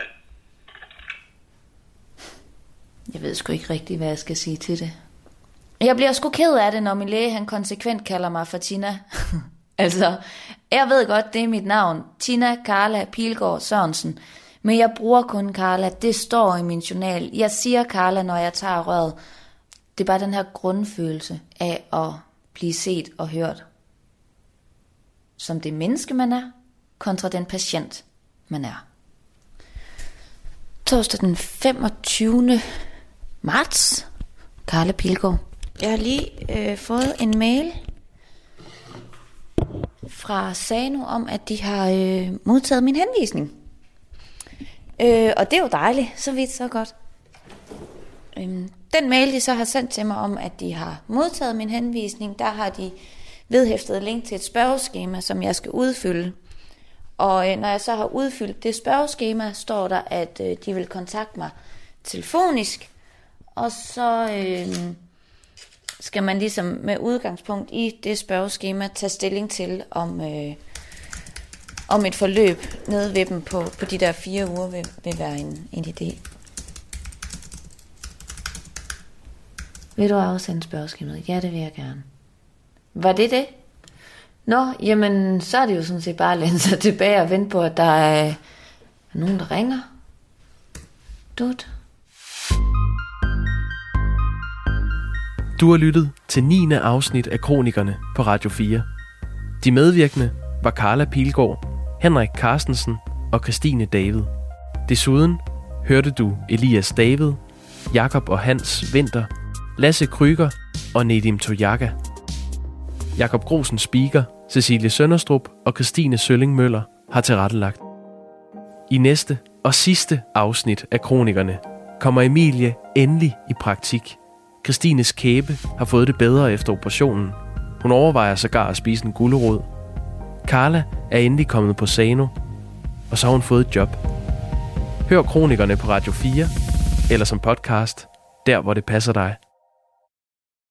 Jeg ved sgu ikke rigtigt, hvad jeg skal sige til det. Jeg bliver sgu ked af det, når min læge han konsekvent kalder mig for Tina. Altså, jeg ved godt, det er mit navn. Tina Carla Pilgaard Sørensen. Men jeg bruger kun Carla. Det står i min journal. Jeg siger Carla, når jeg tager røret. Det er bare den her grundfølelse af at blive set og hørt. Som det menneske, man er, kontra den patient, man er. Torsdag den femogtyvende marts. Carla Pilgaard. Jeg har lige øh, fået en mail fra Sano om, at de har øh, modtaget min henvisning. Øh, og det er jo dejligt. Så vidt, så godt. Øh, den mail, de så har sendt til mig om, at de har modtaget min henvisning, der har de vedhæftet link til et spørgeskema, som jeg skal udfylde. Og øh, når jeg så har udfyldt det spørgeskema, står der, at øh, de vil kontakte mig telefonisk. Og så øh, skal man ligesom med udgangspunkt i det spørgeskema tage stilling til, om, øh, om et forløb nede ved dem på, på de der fire uger vil, vil være en, en idé. Vil du afsende spørgeskemaet? Ja, det vil jeg gerne. Var det det? Nå, jamen, så er det jo sådan set bare at læne sig tilbage og vente på, at der er nogen, der ringer. Dut. Du har lyttet til niende afsnit af Kronikerne på Radio fire. De medvirkende var Carla Pilgaard, Henrik Carstensen og Christine David. Desuden hørte du Elias David, Jakob og Hans Vinter, Lasse Kryger og Nedim Toyaka. Jakob Grosen Speaker, Cecilie Sønderstrup og Christine Sølling Møller har tilrettelagt. I næste og sidste afsnit af Kronikerne kommer Emilie endelig i praktik. Christines kæbe har fået det bedre efter operationen. Hun overvejer sågar at spise en gulerod. Carla er endelig kommet på Sano, og så har hun fået et job. Hør Kronikerne på Radio fire, eller som podcast, der hvor det passer dig.